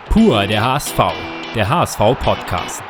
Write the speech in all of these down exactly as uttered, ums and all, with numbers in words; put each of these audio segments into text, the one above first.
Pur der H S V, der H S V-Podcast.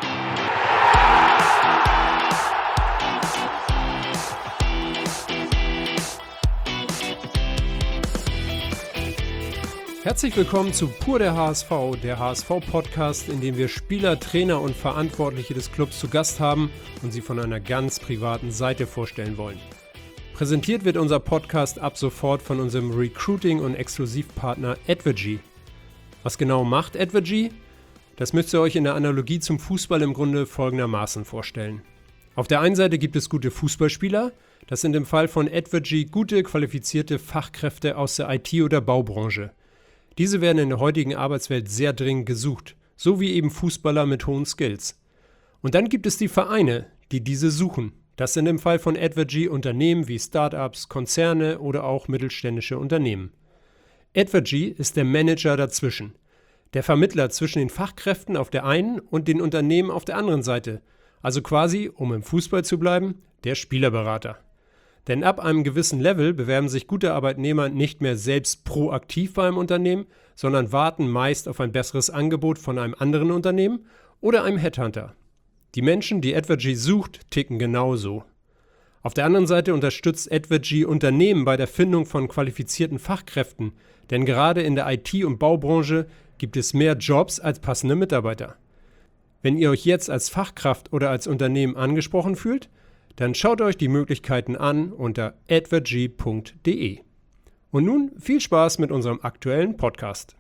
Herzlich willkommen zu Pur der H S V, der H S V-Podcast, in dem wir Spieler, Trainer und Verantwortliche des Clubs zu Gast haben und sie von einer ganz privaten Seite vorstellen wollen. Präsentiert wird unser Podcast ab sofort von unserem Recruiting- und Exklusivpartner Advergy. Was genau macht Advergy? Das müsst ihr euch in der Analogie zum Fußball im Grunde folgendermaßen vorstellen. Auf der einen Seite gibt es gute Fußballspieler, das sind im Fall von Advergy gute, qualifizierte Fachkräfte aus der I T- oder Baubranche. Diese werden in der heutigen Arbeitswelt sehr dringend gesucht, so wie eben Fußballer mit hohen Skills. Und dann gibt es die Vereine, die diese suchen. Das sind im Fall von Advergy Unternehmen wie Startups, Konzerne oder auch mittelständische Unternehmen. Advergy ist der Manager dazwischen, der Vermittler zwischen den Fachkräften auf der einen und den Unternehmen auf der anderen Seite. Also quasi, um im Fußball zu bleiben, der Spielerberater. Denn ab einem gewissen Level bewerben sich gute Arbeitnehmer nicht mehr selbst proaktiv bei einem Unternehmen, sondern warten meist auf ein besseres Angebot von einem anderen Unternehmen oder einem Headhunter. Die Menschen, die Advergy sucht, ticken genauso. Auf der anderen Seite unterstützt Advergy Unternehmen bei der Findung von qualifizierten Fachkräften, denn gerade in der I T- und Baubranche gibt es mehr Jobs als passende Mitarbeiter. Wenn ihr euch jetzt als Fachkraft oder als Unternehmen angesprochen fühlt, dann schaut euch die Möglichkeiten an unter advergy punkt de. Und nun viel Spaß mit unserem aktuellen Podcast.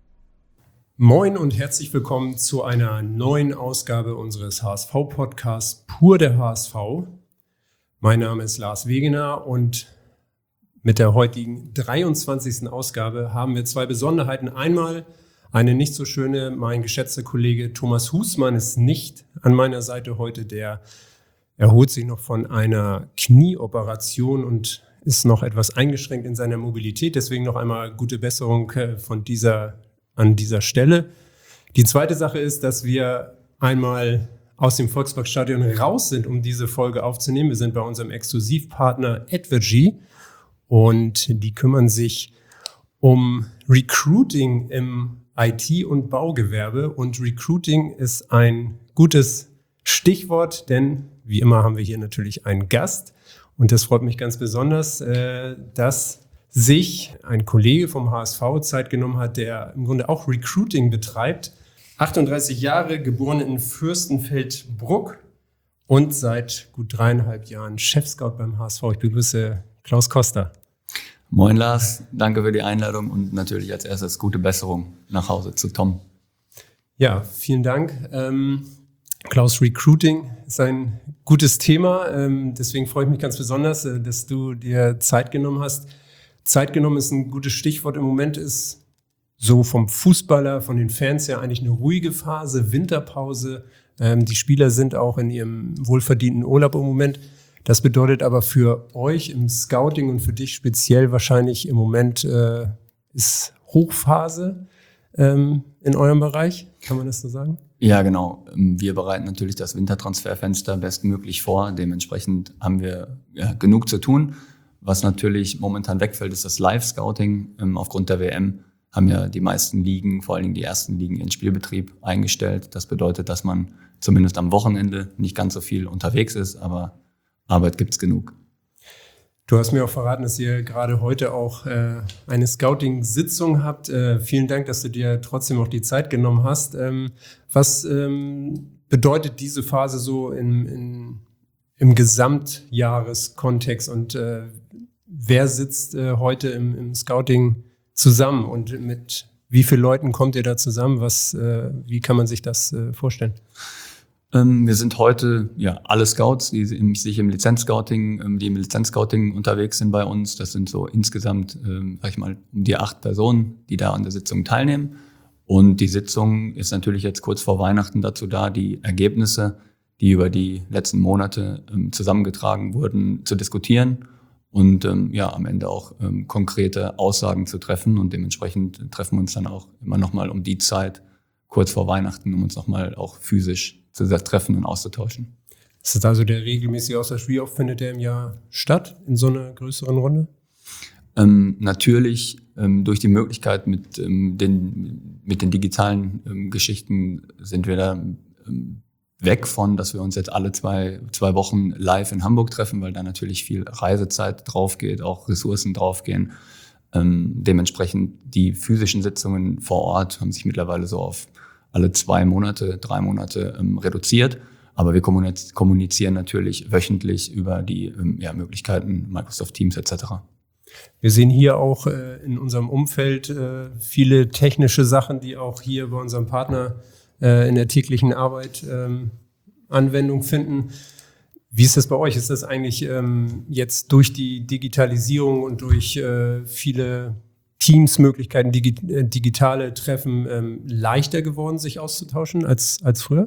Moin und herzlich willkommen zu einer neuen Ausgabe unseres H S V-Podcasts Pur der H S V. Mein Name ist Lars Wegener und mit der heutigen dreiundzwanzigsten Ausgabe haben wir zwei Besonderheiten. Einmal eine nicht so schöne, mein geschätzter Kollege Thomas Husmann ist nicht an meiner Seite heute, der erholt sich noch von einer Knieoperation und ist noch etwas eingeschränkt in seiner Mobilität. Deswegen noch einmal gute Besserung von dieser, an dieser Stelle. Die zweite Sache ist, dass wir einmal aus dem Volksparkstadion raus sind, um diese Folge aufzunehmen. Wir sind bei unserem Exklusivpartner Advergy und die kümmern sich um Recruiting im I T- und Baugewerbe. Und Recruiting ist ein gutes Stichwort, denn wie immer haben wir hier natürlich einen Gast. Und das freut mich ganz besonders, dass sich ein Kollege vom H S V Zeit genommen hat, der im Grunde auch Recruiting betreibt. achtunddreißig Jahre, geboren in Fürstenfeldbruck und seit gut dreieinhalb Jahren Chefscout beim H S V. Ich begrüße Klaus Koster. Moin Lars, danke für die Einladung und natürlich als erstes gute Besserung nach Hause zu Tom. Ja, vielen Dank. Ähm, Klaus, Recruiting ist ein gutes Thema, ähm, deswegen freue ich mich ganz besonders, äh, dass du dir Zeit genommen hast. Zeit genommen ist ein gutes Stichwort. Im Moment ist so vom Fußballer, von den Fans her eigentlich eine ruhige Phase, Winterpause. Ähm, die Spieler sind auch in ihrem wohlverdienten Urlaub im Moment. Das bedeutet aber für euch im Scouting und für dich speziell wahrscheinlich im Moment äh, ist Hochphase ähm, in eurem Bereich. Kann man das so sagen? Ja, genau. Wir bereiten natürlich das Wintertransferfenster bestmöglich vor. Dementsprechend haben wir ja, genug zu tun. Was natürlich momentan wegfällt, ist das Live-Scouting. Ähm, aufgrund der W M haben ja die meisten Ligen, vor allen Dingen die ersten Ligen, ihren Spielbetrieb eingestellt. Das bedeutet, dass man zumindest am Wochenende nicht ganz so viel unterwegs ist, aber Arbeit gibt's genug. Du hast mir auch verraten, dass ihr gerade heute auch äh, eine Scouting-Sitzung habt. Äh, vielen Dank, dass du dir trotzdem auch die Zeit genommen hast. Ähm, was ähm, bedeutet diese Phase so in, in, im Gesamtjahreskontext und äh, wer sitzt äh, heute im, im Scouting zusammen und mit wie vielen Leuten kommt ihr da zusammen? Was, äh, wie kann man sich das äh, vorstellen? Ähm, wir sind heute ja alle Scouts, die im, sich im Lizenzscouting, ähm, die im Lizenzscouting unterwegs sind bei uns. Das sind so insgesamt, ähm, sag ich mal, um die acht Personen, die da an der Sitzung teilnehmen. Und die Sitzung ist natürlich jetzt kurz vor Weihnachten dazu da, die Ergebnisse, die über die letzten Monate ähm, zusammengetragen wurden, zu diskutieren und ähm, ja am Ende auch ähm, konkrete Aussagen zu treffen. Und dementsprechend treffen wir uns dann auch immer nochmal um die Zeit kurz vor Weihnachten, um uns nochmal auch physisch zu treffen und auszutauschen. Ist das also der regelmäßige Austausch? Wie oft findet der im Jahr statt, in so einer größeren Runde? Ähm, natürlich ähm, durch die Möglichkeit mit, ähm, den, mit den digitalen ähm, Geschichten sind wir da ähm, weg von, dass wir uns jetzt alle zwei, zwei Wochen live in Hamburg treffen, weil da natürlich viel Reisezeit drauf geht, auch Ressourcen draufgehen. Ähm, dementsprechend die physischen Sitzungen vor Ort haben sich mittlerweile so auf alle zwei Monate, drei Monate ähm, reduziert. Aber wir kommunizieren natürlich wöchentlich über die ähm, ja, Möglichkeiten Microsoft Teams et cetera. Wir sehen hier auch äh, in unserem Umfeld äh, viele technische Sachen, die auch hier bei unserem Partner äh, in der täglichen Arbeit ähm, Anwendung finden. Wie ist das bei euch? Ist das eigentlich ähm, jetzt durch die Digitalisierung und durch äh, viele Teams-Möglichkeiten, digi- äh, digitale Treffen ähm, leichter geworden, sich auszutauschen als, als früher?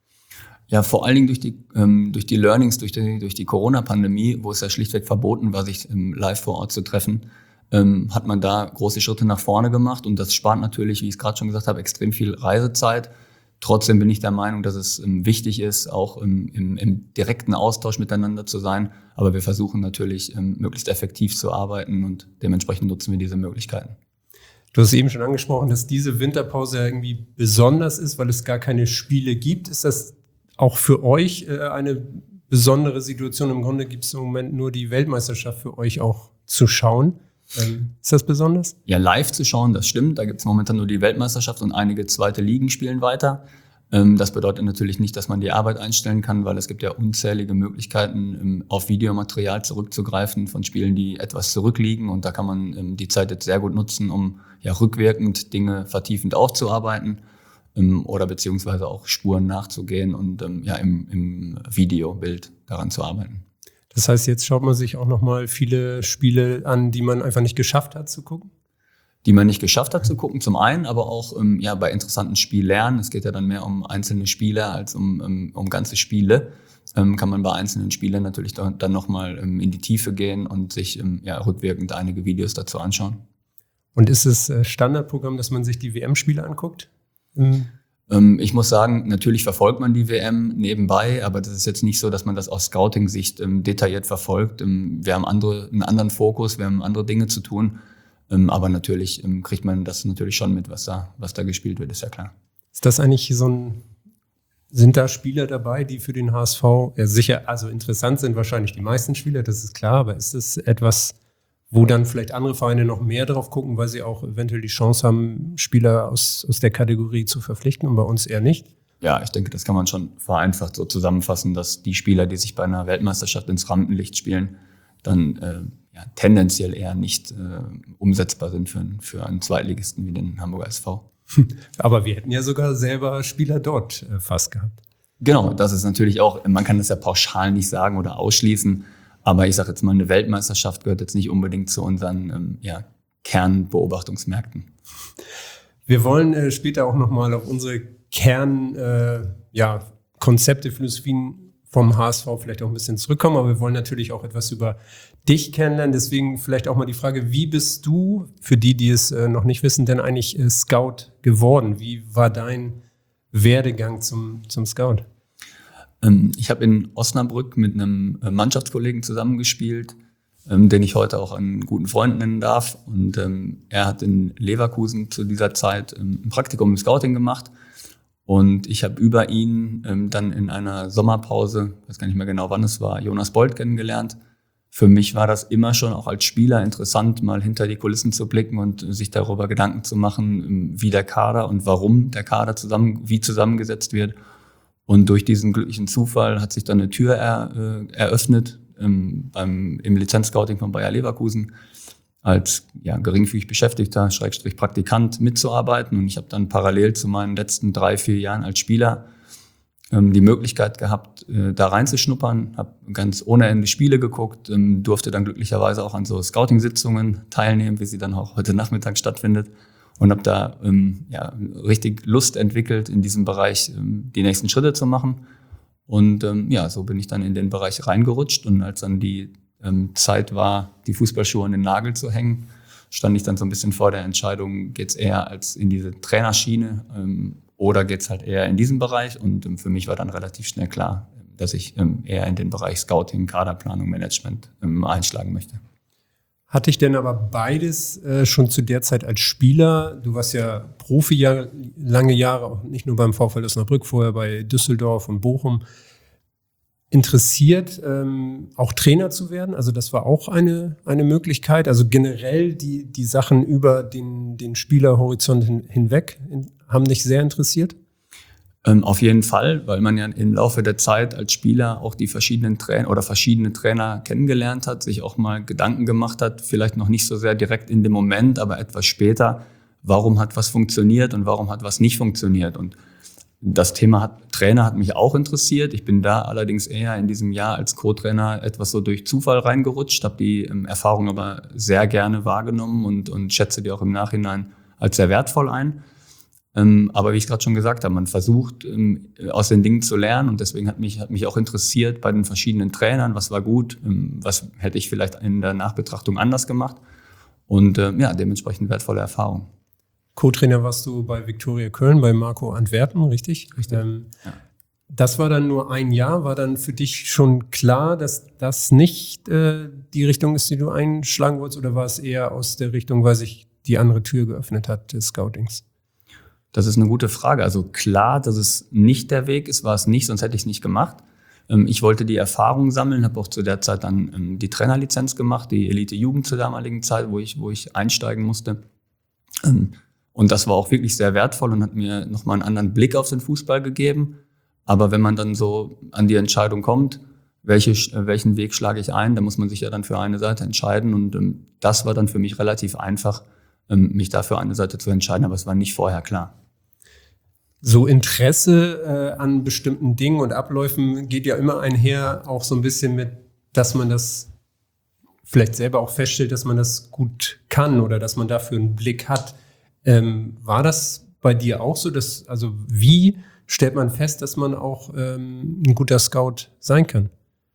Ja, vor allen Dingen durch die, ähm, durch die Learnings, durch die, durch die Corona-Pandemie, wo es ja schlichtweg verboten war, sich ähm, live vor Ort zu treffen, ähm, hat man da große Schritte nach vorne gemacht. Und das spart natürlich, wie ich es gerade schon gesagt habe, extrem viel Reisezeit. Trotzdem bin ich der Meinung, dass es ähm, wichtig ist, auch im, im, im direkten Austausch miteinander zu sein. Aber wir versuchen natürlich, ähm, möglichst effektiv zu arbeiten und dementsprechend nutzen wir diese Möglichkeiten. Du hast eben schon angesprochen, dass diese Winterpause ja irgendwie besonders ist, weil es gar keine Spiele gibt. Ist das auch für euch äh, eine besondere Situation? Im Grunde gibt es im Moment nur die Weltmeisterschaft für euch auch zu schauen. Ähm, ist das besonders? Ja, live zu schauen, das stimmt. Da gibt es momentan nur die Weltmeisterschaft und einige zweite Ligen spielen weiter. Ähm, das bedeutet natürlich nicht, dass man die Arbeit einstellen kann, weil es gibt ja unzählige Möglichkeiten, ähm, auf Videomaterial zurückzugreifen von Spielen, die etwas zurückliegen. Und da kann man ähm, die Zeit jetzt sehr gut nutzen, um ja rückwirkend Dinge vertiefend aufzuarbeiten. Oder beziehungsweise auch Spuren nachzugehen und ähm, ja im, im Videobild daran zu arbeiten. Das heißt, jetzt schaut man sich auch nochmal viele Spiele an, die man einfach nicht geschafft hat zu gucken? Die man nicht geschafft hat zu gucken, zum einen, aber auch ähm, ja bei interessanten Spiellernen. Es geht ja dann mehr um einzelne Spieler als um, um, um ganze Spiele. Ähm, kann man bei einzelnen Spielern natürlich dann, dann nochmal ähm, in die Tiefe gehen und sich ähm, ja rückwirkend einige Videos dazu anschauen. Und ist es äh, Standardprogramm, dass man sich die W M-Spiele anguckt? Mhm. Ähm, ich muss sagen, natürlich verfolgt man die W M nebenbei, aber das ist jetzt nicht so, dass man das aus Scouting-Sicht ähm, detailliert verfolgt. Ähm, wir haben andere, einen anderen Fokus, wir haben andere Dinge zu tun, ähm, aber natürlich ähm, kriegt man das natürlich schon mit, was da, was da gespielt wird, ist ja klar. Ist das eigentlich so ein, sind da Spieler dabei, die für den H S V ja sicher, also interessant sind wahrscheinlich die meisten Spieler, das ist klar, aber ist das etwas, wo dann vielleicht andere Vereine noch mehr drauf gucken, weil sie auch eventuell die Chance haben, Spieler aus, aus der Kategorie zu verpflichten und bei uns eher nicht? Ja, ich denke, das kann man schon vereinfacht so zusammenfassen, dass die Spieler, die sich bei einer Weltmeisterschaft ins Rampenlicht spielen, dann äh, ja, tendenziell eher nicht äh, umsetzbar sind für, für einen Zweitligisten wie den Hamburger S V. Aber wir hätten ja sogar selber Spieler dort äh, fast gehabt. Genau, das ist natürlich auch, man kann das ja pauschal nicht sagen oder ausschließen, aber ich sage jetzt mal, eine Weltmeisterschaft gehört jetzt nicht unbedingt zu unseren ähm, ja, Kernbeobachtungsmärkten. Wir wollen äh, später auch nochmal auf unsere Kernkonzepte, äh, ja, Konzepte, Philosophien vom H S V vielleicht auch ein bisschen zurückkommen, aber wir wollen natürlich auch etwas über dich kennenlernen. Deswegen vielleicht auch mal die Frage, wie bist du, für die, die es äh, noch nicht wissen, denn eigentlich äh, Scout geworden? Wie war dein Werdegang zum, zum Scout? Ich habe in Osnabrück mit einem Mannschaftskollegen zusammengespielt, den ich heute auch einen guten Freund nennen darf. Und er hat in Leverkusen zu dieser Zeit ein Praktikum im Scouting gemacht. Und ich habe über ihn dann in einer Sommerpause, ich weiß gar nicht mehr genau wann es war, Jonas Bold kennengelernt. Für mich war das immer schon auch als Spieler interessant, mal hinter die Kulissen zu blicken und sich darüber Gedanken zu machen, wie der Kader und warum der Kader zusammen, wie zusammengesetzt wird. Und durch diesen glücklichen Zufall hat sich dann eine Tür er, äh, eröffnet ähm, beim, im Lizenzscouting von Bayer Leverkusen als ja, geringfügig Beschäftigter, Schrägstrich Praktikant mitzuarbeiten. Und ich habe dann parallel zu meinen letzten drei, vier Jahren als Spieler ähm, die Möglichkeit gehabt, äh, da reinzuschnuppern. Habe ganz ohne Ende Spiele geguckt, ähm, durfte dann glücklicherweise auch an so Scouting-Sitzungen teilnehmen, wie sie dann auch heute Nachmittag stattfindet. Und habe da ähm, ja, richtig Lust entwickelt, in diesem Bereich ähm, die nächsten Schritte zu machen. Und ähm, ja, so bin ich dann in den Bereich reingerutscht. Und als dann die ähm, Zeit war, die Fußballschuhe an den Nagel zu hängen, stand ich dann so ein bisschen vor der Entscheidung, geht's eher als in diese Trainerschiene ähm, oder geht's halt eher in diesen Bereich? Und ähm, für mich war dann relativ schnell klar, dass ich ähm, eher in den Bereich Scouting, Kaderplanung, Management ähm, einschlagen möchte. Hatte ich denn aber beides äh, schon zu der Zeit als Spieler? Du warst ja Profi ja lange Jahre, auch nicht nur beim VfL Osnabrück, vorher bei Düsseldorf und Bochum. Interessiert, ähm, auch Trainer zu werden? Also das war auch eine, eine Möglichkeit. Also generell die, die Sachen über den, den Spielerhorizont hin, hinweg in, haben dich sehr interessiert? Ähm, auf jeden Fall, weil man ja im Laufe der Zeit als Spieler auch die verschiedenen Trainer oder verschiedene Trainer kennengelernt hat, sich auch mal Gedanken gemacht hat, vielleicht noch nicht so sehr direkt in dem Moment, aber etwas später, warum hat was funktioniert und warum hat was nicht funktioniert. Und das Thema hat, Trainer hat mich auch interessiert. Ich bin da allerdings eher in diesem Jahr als Co-Trainer etwas so durch Zufall reingerutscht, habe die ähm, Erfahrung aber sehr gerne wahrgenommen und, und schätze die auch im Nachhinein als sehr wertvoll ein. Ähm, aber wie ich gerade schon gesagt habe, man versucht ähm, aus den Dingen zu lernen und deswegen hat mich, hat mich auch interessiert bei den verschiedenen Trainern, was war gut, ähm, was hätte ich vielleicht in der Nachbetrachtung anders gemacht und ähm, ja, dementsprechend wertvolle Erfahrung. Co-Trainer warst du bei Viktoria Köln, bei Marco Antwerpen, richtig? Richtig. Ähm, ja. Das war dann nur ein Jahr. War dann für dich schon klar, dass das nicht äh, die Richtung ist, die du einschlagen wolltest? Oder war es eher aus der Richtung, weil sich die andere Tür geöffnet hat des Scoutings? Das ist eine gute Frage. Also klar, dass es nicht der Weg ist, war es nicht, sonst hätte ich es nicht gemacht. Ähm, ich wollte die Erfahrung sammeln, habe auch zu der Zeit dann ähm, die Trainerlizenz gemacht, die Elite-Jugend zur damaligen Zeit, wo ich, wo ich einsteigen musste. Ähm, Und das war auch wirklich sehr wertvoll und hat mir nochmal einen anderen Blick auf den Fußball gegeben. Aber wenn man dann so an die Entscheidung kommt, welche, welchen Weg schlage ich ein, da muss man sich ja dann für eine Seite entscheiden. Und ähm, das war dann für mich relativ einfach, ähm, mich da für eine Seite zu entscheiden. Aber es war nicht vorher klar. So Interesse äh, an bestimmten Dingen und Abläufen geht ja immer einher, auch so ein bisschen mit, dass man das vielleicht selber auch feststellt, dass man das gut kann oder dass man dafür einen Blick hat. Ähm, war das bei dir auch so, dass, also wie stellt man fest, dass man auch ähm, ein guter Scout sein kann?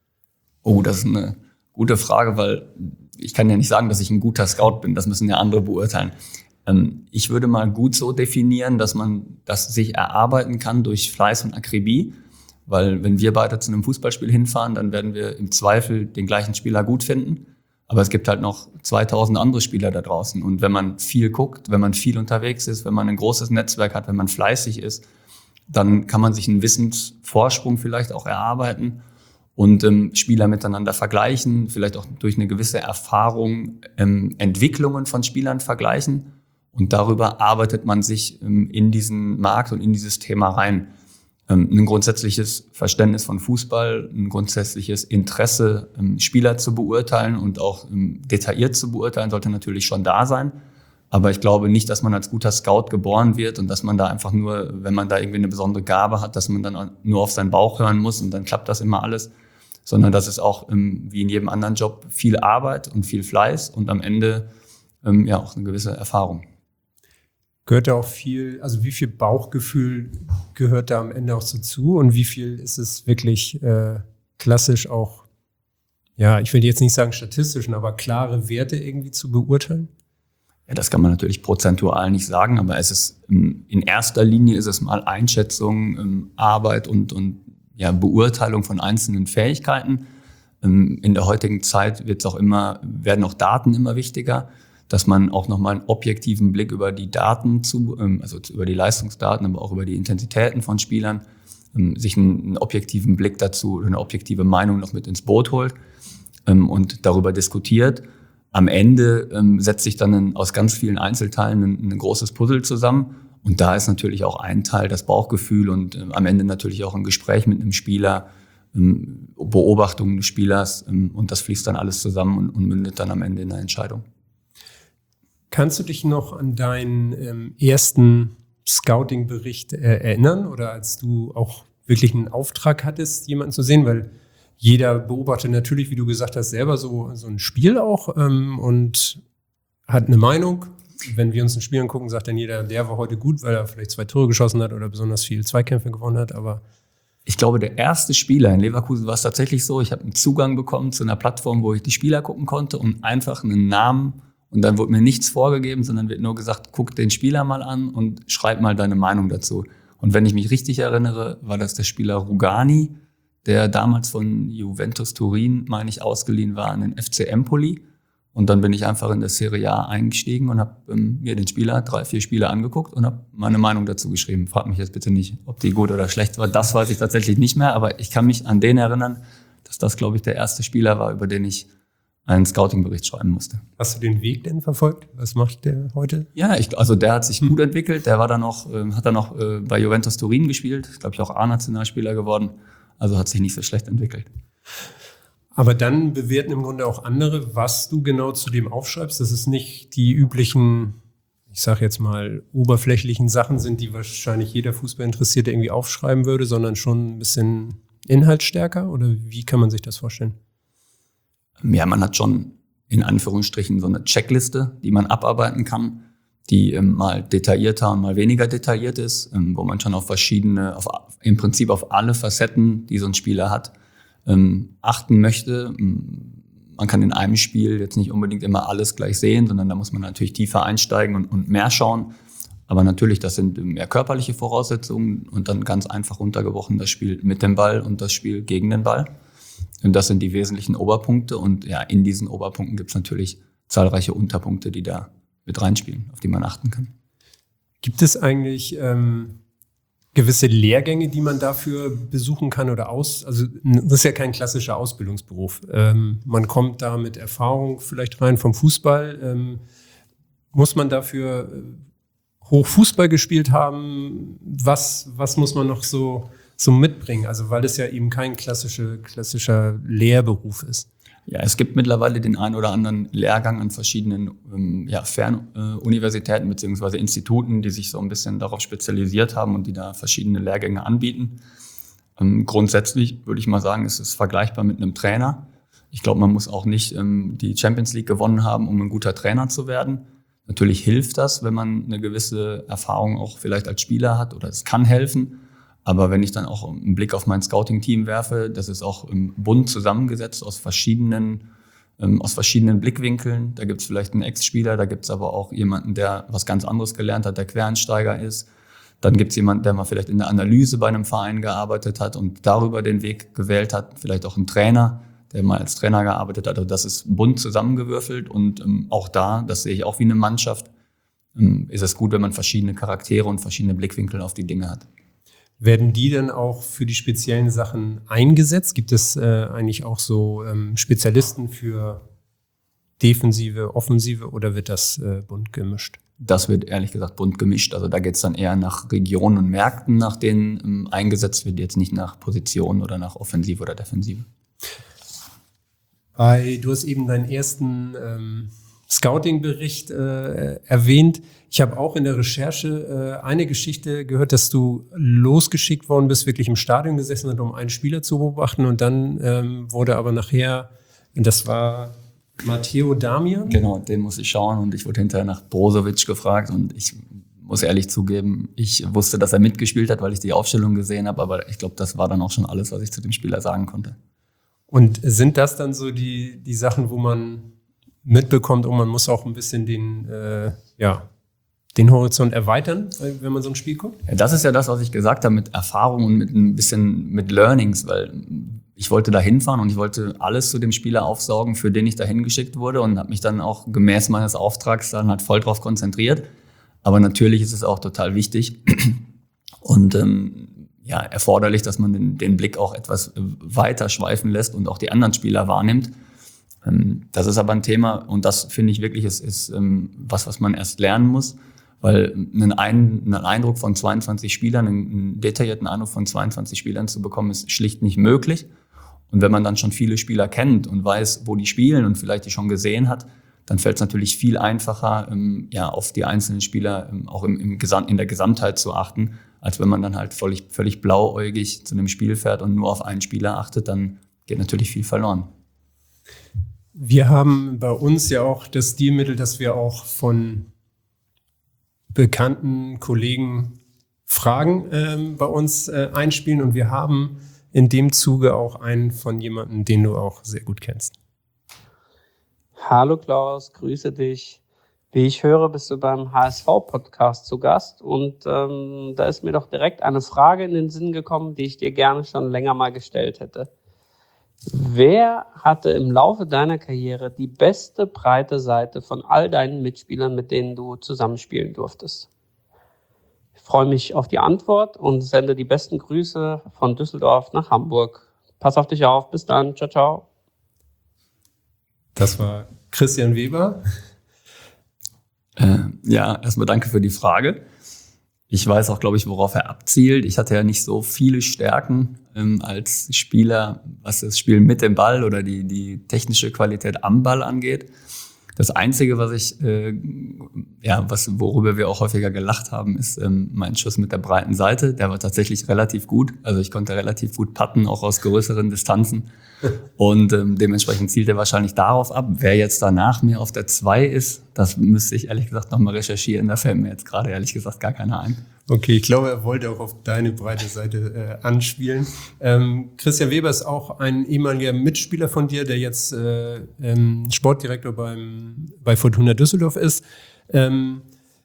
Oh, das ist eine gute Frage, weil ich kann ja nicht sagen, dass ich ein guter Scout bin. Das müssen ja andere beurteilen. Ähm, ich würde mal gut so definieren, dass man das sich erarbeiten kann durch Fleiß und Akribie. Weil wenn wir beide zu einem Fußballspiel hinfahren, dann werden wir im Zweifel den gleichen Spieler gut finden. Aber es gibt halt noch zweitausend andere Spieler da draußen. Und wenn man viel guckt, wenn man viel unterwegs ist, wenn man ein großes Netzwerk hat, wenn man fleißig ist, dann kann man sich einen Wissensvorsprung vielleicht auch erarbeiten und ähm, Spieler miteinander vergleichen, vielleicht auch durch eine gewisse Erfahrung ähm, Entwicklungen von Spielern vergleichen. Und darüber arbeitet man sich ähm, in diesen Markt und in dieses Thema rein. Ein grundsätzliches Verständnis von Fußball, ein grundsätzliches Interesse, Spieler zu beurteilen und auch detailliert zu beurteilen, sollte natürlich schon da sein. Aber ich glaube nicht, dass man als guter Scout geboren wird und dass man da einfach nur, wenn man da irgendwie eine besondere Gabe hat, dass man dann nur auf seinen Bauch hören muss und dann klappt das immer alles. Sondern dass es auch, wie in jedem anderen Job, viel Arbeit und viel Fleiß und am Ende ja auch eine gewisse Erfahrung. Gehört da auch viel, also wie viel Bauchgefühl gehört da am Ende auch dazu und wie viel ist es wirklich äh, klassisch auch, ja, ich will jetzt nicht sagen statistischen, aber klare Werte irgendwie zu beurteilen? Ja, das kann man natürlich prozentual nicht sagen, aber es ist in erster Linie ist es mal Einschätzung, Arbeit und, und ja, Beurteilung von einzelnen Fähigkeiten. In der heutigen Zeit wird's auch immer, werden auch Daten immer wichtiger, dass man auch nochmal einen objektiven Blick über die Daten, zu, also über die Leistungsdaten, aber auch über die Intensitäten von Spielern, sich einen, einen objektiven Blick dazu oder eine objektive Meinung noch mit ins Boot holt und darüber diskutiert. Am Ende setzt sich dann ein, aus ganz vielen Einzelteilen ein, ein großes Puzzle zusammen. Und da ist natürlich auch ein Teil das Bauchgefühl und am Ende natürlich auch ein Gespräch mit einem Spieler, Beobachtung des Spielers und das fließt dann alles zusammen und, und mündet dann am Ende in eine Entscheidung. Kannst du dich noch an deinen ähm, ersten Scouting-Bericht äh, erinnern oder als du auch wirklich einen Auftrag hattest, jemanden zu sehen? Weil jeder beobachtet natürlich, wie du gesagt hast, selber so, so ein Spiel auch ähm, und hat eine Meinung. Wenn wir uns ein Spiel angucken, sagt dann jeder, der war heute gut, weil er vielleicht zwei Tore geschossen hat oder besonders viel Zweikämpfe gewonnen hat. Aber ich glaube, der erste Spieler in Leverkusen war es tatsächlich so, ich habe einen Zugang bekommen zu einer Plattform, wo ich die Spieler gucken konnte und einfach einen Namen. Und dann wurde mir nichts vorgegeben, sondern wird nur gesagt, guck den Spieler mal an und schreib mal deine Meinung dazu. Und wenn ich mich richtig erinnere, war das der Spieler Rugani, der damals von Juventus Turin, meine ich, ausgeliehen war an den F C Empoli. Und dann bin ich einfach in der Serie A eingestiegen und habe ähm, mir den Spieler, drei, vier Spiele angeguckt und habe meine Meinung dazu geschrieben. Frag mich jetzt bitte nicht, ob die gut oder schlecht war. Das weiß ich tatsächlich nicht mehr, aber ich kann mich an den erinnern, dass das, glaube ich, der erste Spieler war, über den ich einen Scouting-Bericht schreiben musste. Hast du den Weg denn verfolgt? Was macht der heute? Ja, ich, also der hat sich gut entwickelt. Der war dann noch, äh, hat dann noch äh, bei Juventus Turin gespielt. Glaube ich auch A-Nationalspieler geworden. Also hat sich nicht so schlecht entwickelt. Aber dann bewerten im Grunde auch andere, was du genau zu dem aufschreibst. Dass es nicht die üblichen, ich sage jetzt mal, oberflächlichen Sachen sind, die wahrscheinlich jeder Fußballinteressierte irgendwie aufschreiben würde, sondern schon ein bisschen inhaltsstärker? Oder wie kann man sich das vorstellen? Ja, man hat schon in Anführungsstrichen so eine Checkliste, die man abarbeiten kann, die ähm, mal detaillierter und mal weniger detailliert ist, ähm, wo man schon auf verschiedene, auf, im Prinzip auf alle Facetten, die so ein Spieler hat, ähm, achten möchte. Man kann in einem Spiel jetzt nicht unbedingt immer alles gleich sehen, sondern da muss man natürlich tiefer einsteigen und, und mehr schauen. Aber natürlich, das sind mehr körperliche Voraussetzungen und dann ganz einfach runtergebrochen das Spiel mit dem Ball und das Spiel gegen den Ball. Und das sind die wesentlichen Oberpunkte. Und ja, in diesen Oberpunkten gibt es natürlich zahlreiche Unterpunkte, die da mit reinspielen, auf die man achten kann. Gibt es eigentlich ähm, gewisse Lehrgänge, die man dafür besuchen kann oder aus? Also das ist ja kein klassischer Ausbildungsberuf. Ähm, man kommt da mit Erfahrung vielleicht rein vom Fußball. Ähm, muss man dafür hoch Fußball gespielt haben? Was, was muss man noch so so mitbringen, also weil es ja eben kein klassische, klassischer Lehrberuf ist. Ja, es gibt mittlerweile den einen oder anderen Lehrgang an verschiedenen ähm, ja, Fernuniversitäten bzw. Instituten, die sich so ein bisschen darauf spezialisiert haben und die da verschiedene Lehrgänge anbieten. Ähm, grundsätzlich würde ich mal sagen, es ist vergleichbar mit einem Trainer. Ich glaube, man muss auch nicht ähm, die Champions League gewonnen haben, um ein guter Trainer zu werden. Natürlich hilft das, wenn man eine gewisse Erfahrung auch vielleicht als Spieler hat, oder es kann helfen. Aber wenn ich dann auch einen Blick auf mein Scouting-Team werfe, das ist auch bunt zusammengesetzt aus verschiedenen, ähm, aus verschiedenen Blickwinkeln. Da gibt es vielleicht einen Ex-Spieler, da gibt es aber auch jemanden, der was ganz anderes gelernt hat, der Quereinsteiger ist. Dann gibt es jemanden, der mal vielleicht in der Analyse bei einem Verein gearbeitet hat und darüber den Weg gewählt hat. Vielleicht auch ein Trainer, der mal als Trainer gearbeitet hat. Also das ist bunt zusammengewürfelt und ähm, auch da, das sehe ich auch wie eine Mannschaft, ähm, ist es gut, wenn man verschiedene Charaktere und verschiedene Blickwinkel auf die Dinge hat. Werden die dann auch für die speziellen Sachen eingesetzt? Gibt es äh, eigentlich auch so ähm, Spezialisten für Defensive, Offensive oder wird das äh, bunt gemischt? Das wird ehrlich gesagt bunt gemischt. Also da geht es dann eher nach Regionen und Märkten, nach denen ähm, eingesetzt wird, jetzt nicht nach Position oder nach Offensive oder Defensive. Bei, du hast eben deinen ersten ähm, Scouting-Bericht äh, erwähnt. Ich habe auch in der Recherche äh, eine Geschichte gehört, dass du losgeschickt worden bist, wirklich im Stadion gesessen hast, um einen Spieler zu beobachten. Und dann ähm, wurde aber nachher, das war Matteo Darmian. Genau, den muss ich schauen. Und ich wurde hinterher nach Brozovic gefragt. Und ich muss ehrlich zugeben, ich wusste, dass er mitgespielt hat, weil ich die Aufstellung gesehen habe. Aber ich glaube, das war dann auch schon alles, was ich zu dem Spieler sagen konnte. Und sind das dann so die, die Sachen, wo man mitbekommt und man muss auch ein bisschen den, äh, ja, den Horizont erweitern, wenn man so ein Spiel guckt? Ja, das ist ja das, was ich gesagt habe, mit Erfahrung und mit ein bisschen mit Learnings, weil ich wollte da hinfahren und ich wollte alles zu dem Spieler aufsaugen, für den ich da hingeschickt wurde und habe mich dann auch gemäß meines Auftrags dann halt voll drauf konzentriert. Aber natürlich ist es auch total wichtig und ähm, ja, erforderlich, dass man den, den Blick auch etwas weiter schweifen lässt und auch die anderen Spieler wahrnimmt. Ähm, das ist aber ein Thema und das finde ich wirklich ist, ist ähm, was, was man erst lernen muss. Weil einen, Ein- einen Eindruck von zweiundzwanzig Spielern, einen detaillierten Eindruck von zweiundzwanzig Spielern zu bekommen, ist schlicht nicht möglich. Und wenn man dann schon viele Spieler kennt und weiß, wo die spielen und vielleicht die schon gesehen hat, dann fällt es natürlich viel einfacher, ähm, ja, auf die einzelnen Spieler ähm, auch im, im Gesam- in der Gesamtheit zu achten, als wenn man dann halt völlig, völlig blauäugig zu einem Spiel fährt und nur auf einen Spieler achtet, dann geht natürlich viel verloren. Wir haben bei uns ja auch das Stilmittel, dass wir auch von bekannten Kollegen Fragen ähm, bei uns äh, einspielen und wir haben in dem Zuge auch einen von jemandem, den du auch sehr gut kennst. Hallo Klaus, grüße dich. Wie ich höre, bist du beim H S V-Podcast zu Gast und ähm, da ist mir doch direkt eine Frage in den Sinn gekommen, die ich dir gerne schon länger mal gestellt hätte. Wer hatte im Laufe deiner Karriere die beste breite Seite von all deinen Mitspielern, mit denen du zusammenspielen durftest? Ich freue mich auf die Antwort und sende die besten Grüße von Düsseldorf nach Hamburg. Pass auf dich auf. Bis dann. Ciao, ciao. Das war Christian Weber. Äh, ja, erstmal danke für die Frage. Ich weiß auch, glaube ich, worauf er abzielt. Ich hatte ja nicht so viele Stärken ähm, als Spieler, was das Spiel mit dem Ball oder die, die technische Qualität am Ball angeht. Das Einzige, was ich, äh, ja, was, worüber wir auch häufiger gelacht haben, ist ähm, mein Schuss mit der breiten Seite. Der war tatsächlich relativ gut. Also ich konnte relativ gut putten, auch aus größeren Distanzen. Und ähm, dementsprechend zielt er wahrscheinlich darauf ab. Wer jetzt danach mir auf der zwei ist, das müsste ich ehrlich gesagt nochmal recherchieren. Da fällt mir jetzt gerade ehrlich gesagt gar keiner ein. Okay, ich glaube, er wollte auch auf deine breite Seite äh, anspielen. Ähm, Christian Weber ist auch ein ehemaliger Mitspieler von dir, der jetzt äh, ähm, Sportdirektor beim, bei Fortuna Düsseldorf ist. Ähm,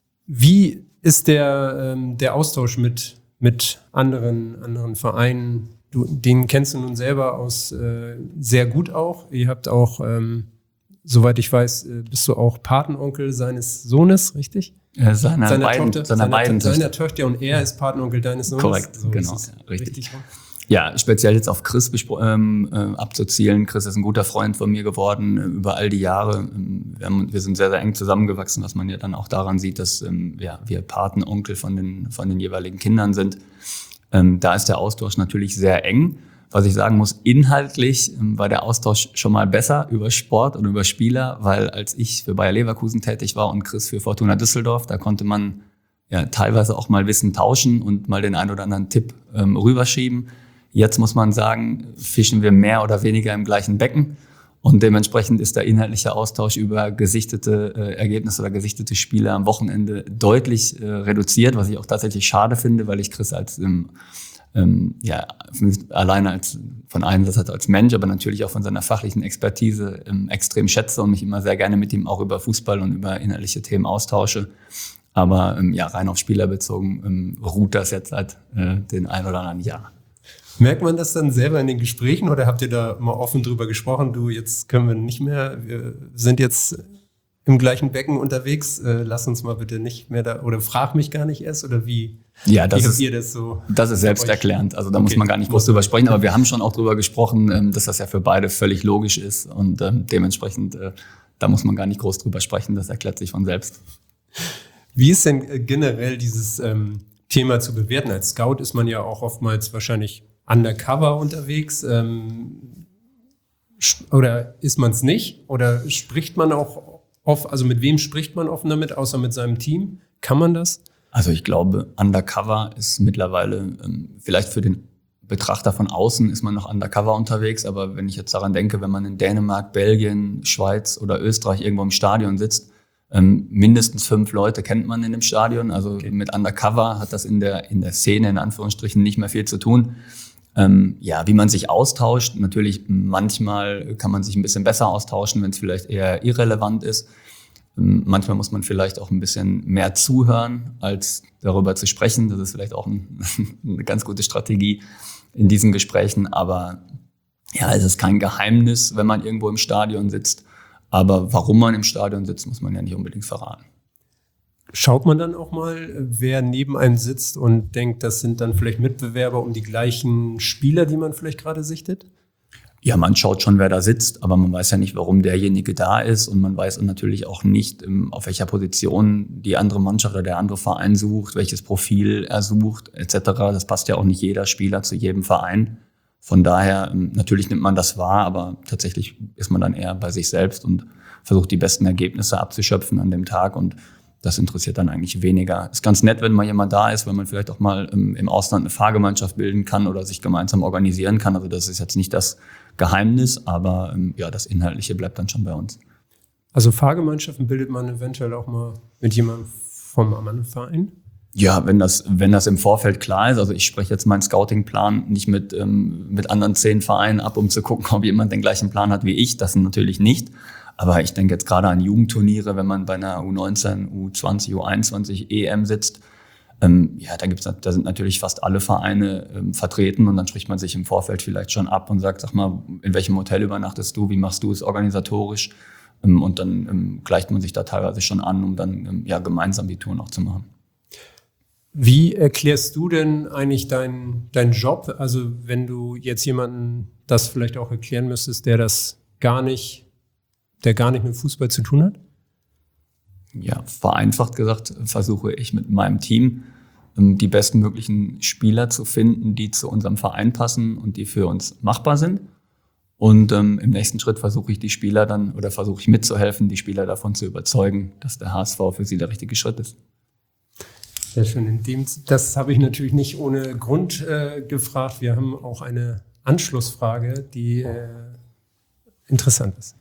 wie ist der, ähm, der Austausch mit, mit anderen, anderen Vereinen? Du, den kennst du nun selber aus äh, sehr gut auch. Ihr habt auch, ähm, soweit ich weiß, äh, bist du auch Patenonkel seines Sohnes, richtig? Äh, seiner, seiner beiden, Tochter, seiner, seiner, beiden seiner Töchter und er ist Patenonkel deines Sohnes. Korrekt, so genau, ist es ja, richtig. richtig. Ja, speziell jetzt auf Chris ähm, äh, abzuzielen. Chris ist ein guter Freund von mir geworden äh, über all die Jahre. Wir, haben, wir sind sehr, sehr eng zusammengewachsen, was man ja dann auch daran sieht, dass ähm, ja, wir Patenonkel von den, von den jeweiligen Kindern sind. Ähm, da ist der Austausch natürlich sehr eng. Was ich sagen muss, inhaltlich ähm, war der Austausch schon mal besser über Sport und über Spieler, weil als ich für Bayer Leverkusen tätig war und Chris für Fortuna Düsseldorf, da konnte man ja teilweise auch mal Wissen tauschen und mal den einen oder anderen Tipp ähm, rüberschieben. Jetzt muss man sagen, fischen wir mehr oder weniger im gleichen Becken und dementsprechend ist der inhaltliche Austausch über gesichtete äh, Ergebnisse oder gesichtete Spiele am Wochenende deutlich äh, reduziert, was ich auch tatsächlich schade finde, weil ich Chris als ähm, ähm, ja alleine als von Einsatz hat als Mensch, aber natürlich auch von seiner fachlichen Expertise ähm, extrem schätze und mich immer sehr gerne mit ihm auch über Fußball und über inhaltliche Themen austausche. Aber ähm, ja, rein auf Spieler bezogen ähm, ruht das jetzt seit äh, den ein oder anderen Jahr. Merkt man das dann selber in den Gesprächen oder habt ihr da mal offen drüber gesprochen? Du, jetzt können wir nicht mehr, wir sind jetzt im gleichen Becken unterwegs, äh, lass uns mal bitte nicht mehr da, oder frag mich gar nicht erst, oder wie, ja, das wie habt ist, ihr das so? Das ist selbsterklärend, also da okay. muss man gar nicht groß drüber sprechen, aber wir haben schon auch drüber gesprochen, ähm, dass das ja für beide völlig logisch ist und ähm, dementsprechend, äh, da muss man gar nicht groß drüber sprechen, das erklärt sich von selbst. Wie ist denn äh, generell dieses ähm, Thema zu bewerten? Als Scout ist man ja auch oftmals wahrscheinlich undercover unterwegs, ähm, oder ist man es nicht? Oder spricht man auch oft, also mit wem spricht man offen damit, außer mit seinem Team? Kann man das? Also ich glaube, undercover ist mittlerweile, ähm, vielleicht für den Betrachter von außen ist man noch undercover unterwegs, aber wenn ich jetzt daran denke, wenn man in Dänemark, Belgien, Schweiz oder Österreich irgendwo im Stadion sitzt, ähm, mindestens fünf Leute kennt man in dem Stadion, also okay. Mit undercover hat das in der, in der Szene in Anführungsstrichen nicht mehr viel zu tun. Ähm, ja, wie man sich austauscht, natürlich manchmal kann man sich ein bisschen besser austauschen, wenn es vielleicht eher irrelevant ist. Ähm, manchmal muss man vielleicht auch ein bisschen mehr zuhören, als darüber zu sprechen. Das ist vielleicht auch ein, eine ganz gute Strategie in diesen Gesprächen. Aber ja, es ist kein Geheimnis, wenn man irgendwo im Stadion sitzt. Aber warum man im Stadion sitzt, muss man ja nicht unbedingt verraten. Schaut man dann auch mal, wer neben einem sitzt und denkt, das sind dann vielleicht Mitbewerber um die gleichen Spieler, die man vielleicht gerade sichtet? Ja, man schaut schon, wer da sitzt, aber man weiß ja nicht, warum derjenige da ist und man weiß natürlich auch nicht, auf welcher Position die andere Mannschaft oder der andere Verein sucht, welches Profil er sucht et cetera. Das passt ja auch nicht jeder Spieler zu jedem Verein. Von daher, natürlich nimmt man das wahr, aber tatsächlich ist man dann eher bei sich selbst und versucht, die besten Ergebnisse abzuschöpfen an dem Tag und das interessiert dann eigentlich weniger. Ist ganz nett, wenn mal jemand da ist, weil man vielleicht auch mal im, im Ausland eine Fahrgemeinschaft bilden kann oder sich gemeinsam organisieren kann. Also das ist jetzt nicht das Geheimnis, aber ähm, ja, das Inhaltliche bleibt dann schon bei uns. Also Fahrgemeinschaften bildet man eventuell auch mal mit jemandem vom anderen Verein? Ja, wenn das, wenn das im Vorfeld klar ist. Also ich spreche jetzt meinen Scouting-Plan nicht mit, ähm, mit anderen zehn Vereinen ab, um zu gucken, ob jemand den gleichen Plan hat wie ich. Das natürlich nicht. Aber ich denke jetzt gerade an Jugendturniere, wenn man bei einer U neunzehn, U zwanzig, U einundzwanzig E M sitzt, Ähm, ja, da gibt's, da sind natürlich fast alle Vereine ähm, vertreten und dann spricht man sich im Vorfeld vielleicht schon ab und sagt, sag mal, in welchem Hotel übernachtest du, wie machst du es organisatorisch? Ähm, und dann ähm, gleicht man sich da teilweise schon an, um dann ähm, ja gemeinsam die Tour noch zu machen. Wie erklärst du denn eigentlich deinen deinen Job? Also wenn du jetzt jemanden das vielleicht auch erklären müsstest, der das gar nicht, der gar nicht mit Fußball zu tun hat? Ja, vereinfacht gesagt versuche ich mit meinem Team die bestmöglichen Spieler zu finden, die zu unserem Verein passen und die für uns machbar sind. Und ähm, im nächsten Schritt versuche ich die Spieler dann oder versuche ich mitzuhelfen, die Spieler davon zu überzeugen, dass der H S V für sie der richtige Schritt ist. Sehr schön. In dem, das habe ich natürlich nicht ohne Grund äh, gefragt. Wir haben auch eine Anschlussfrage, die äh, interessant ist.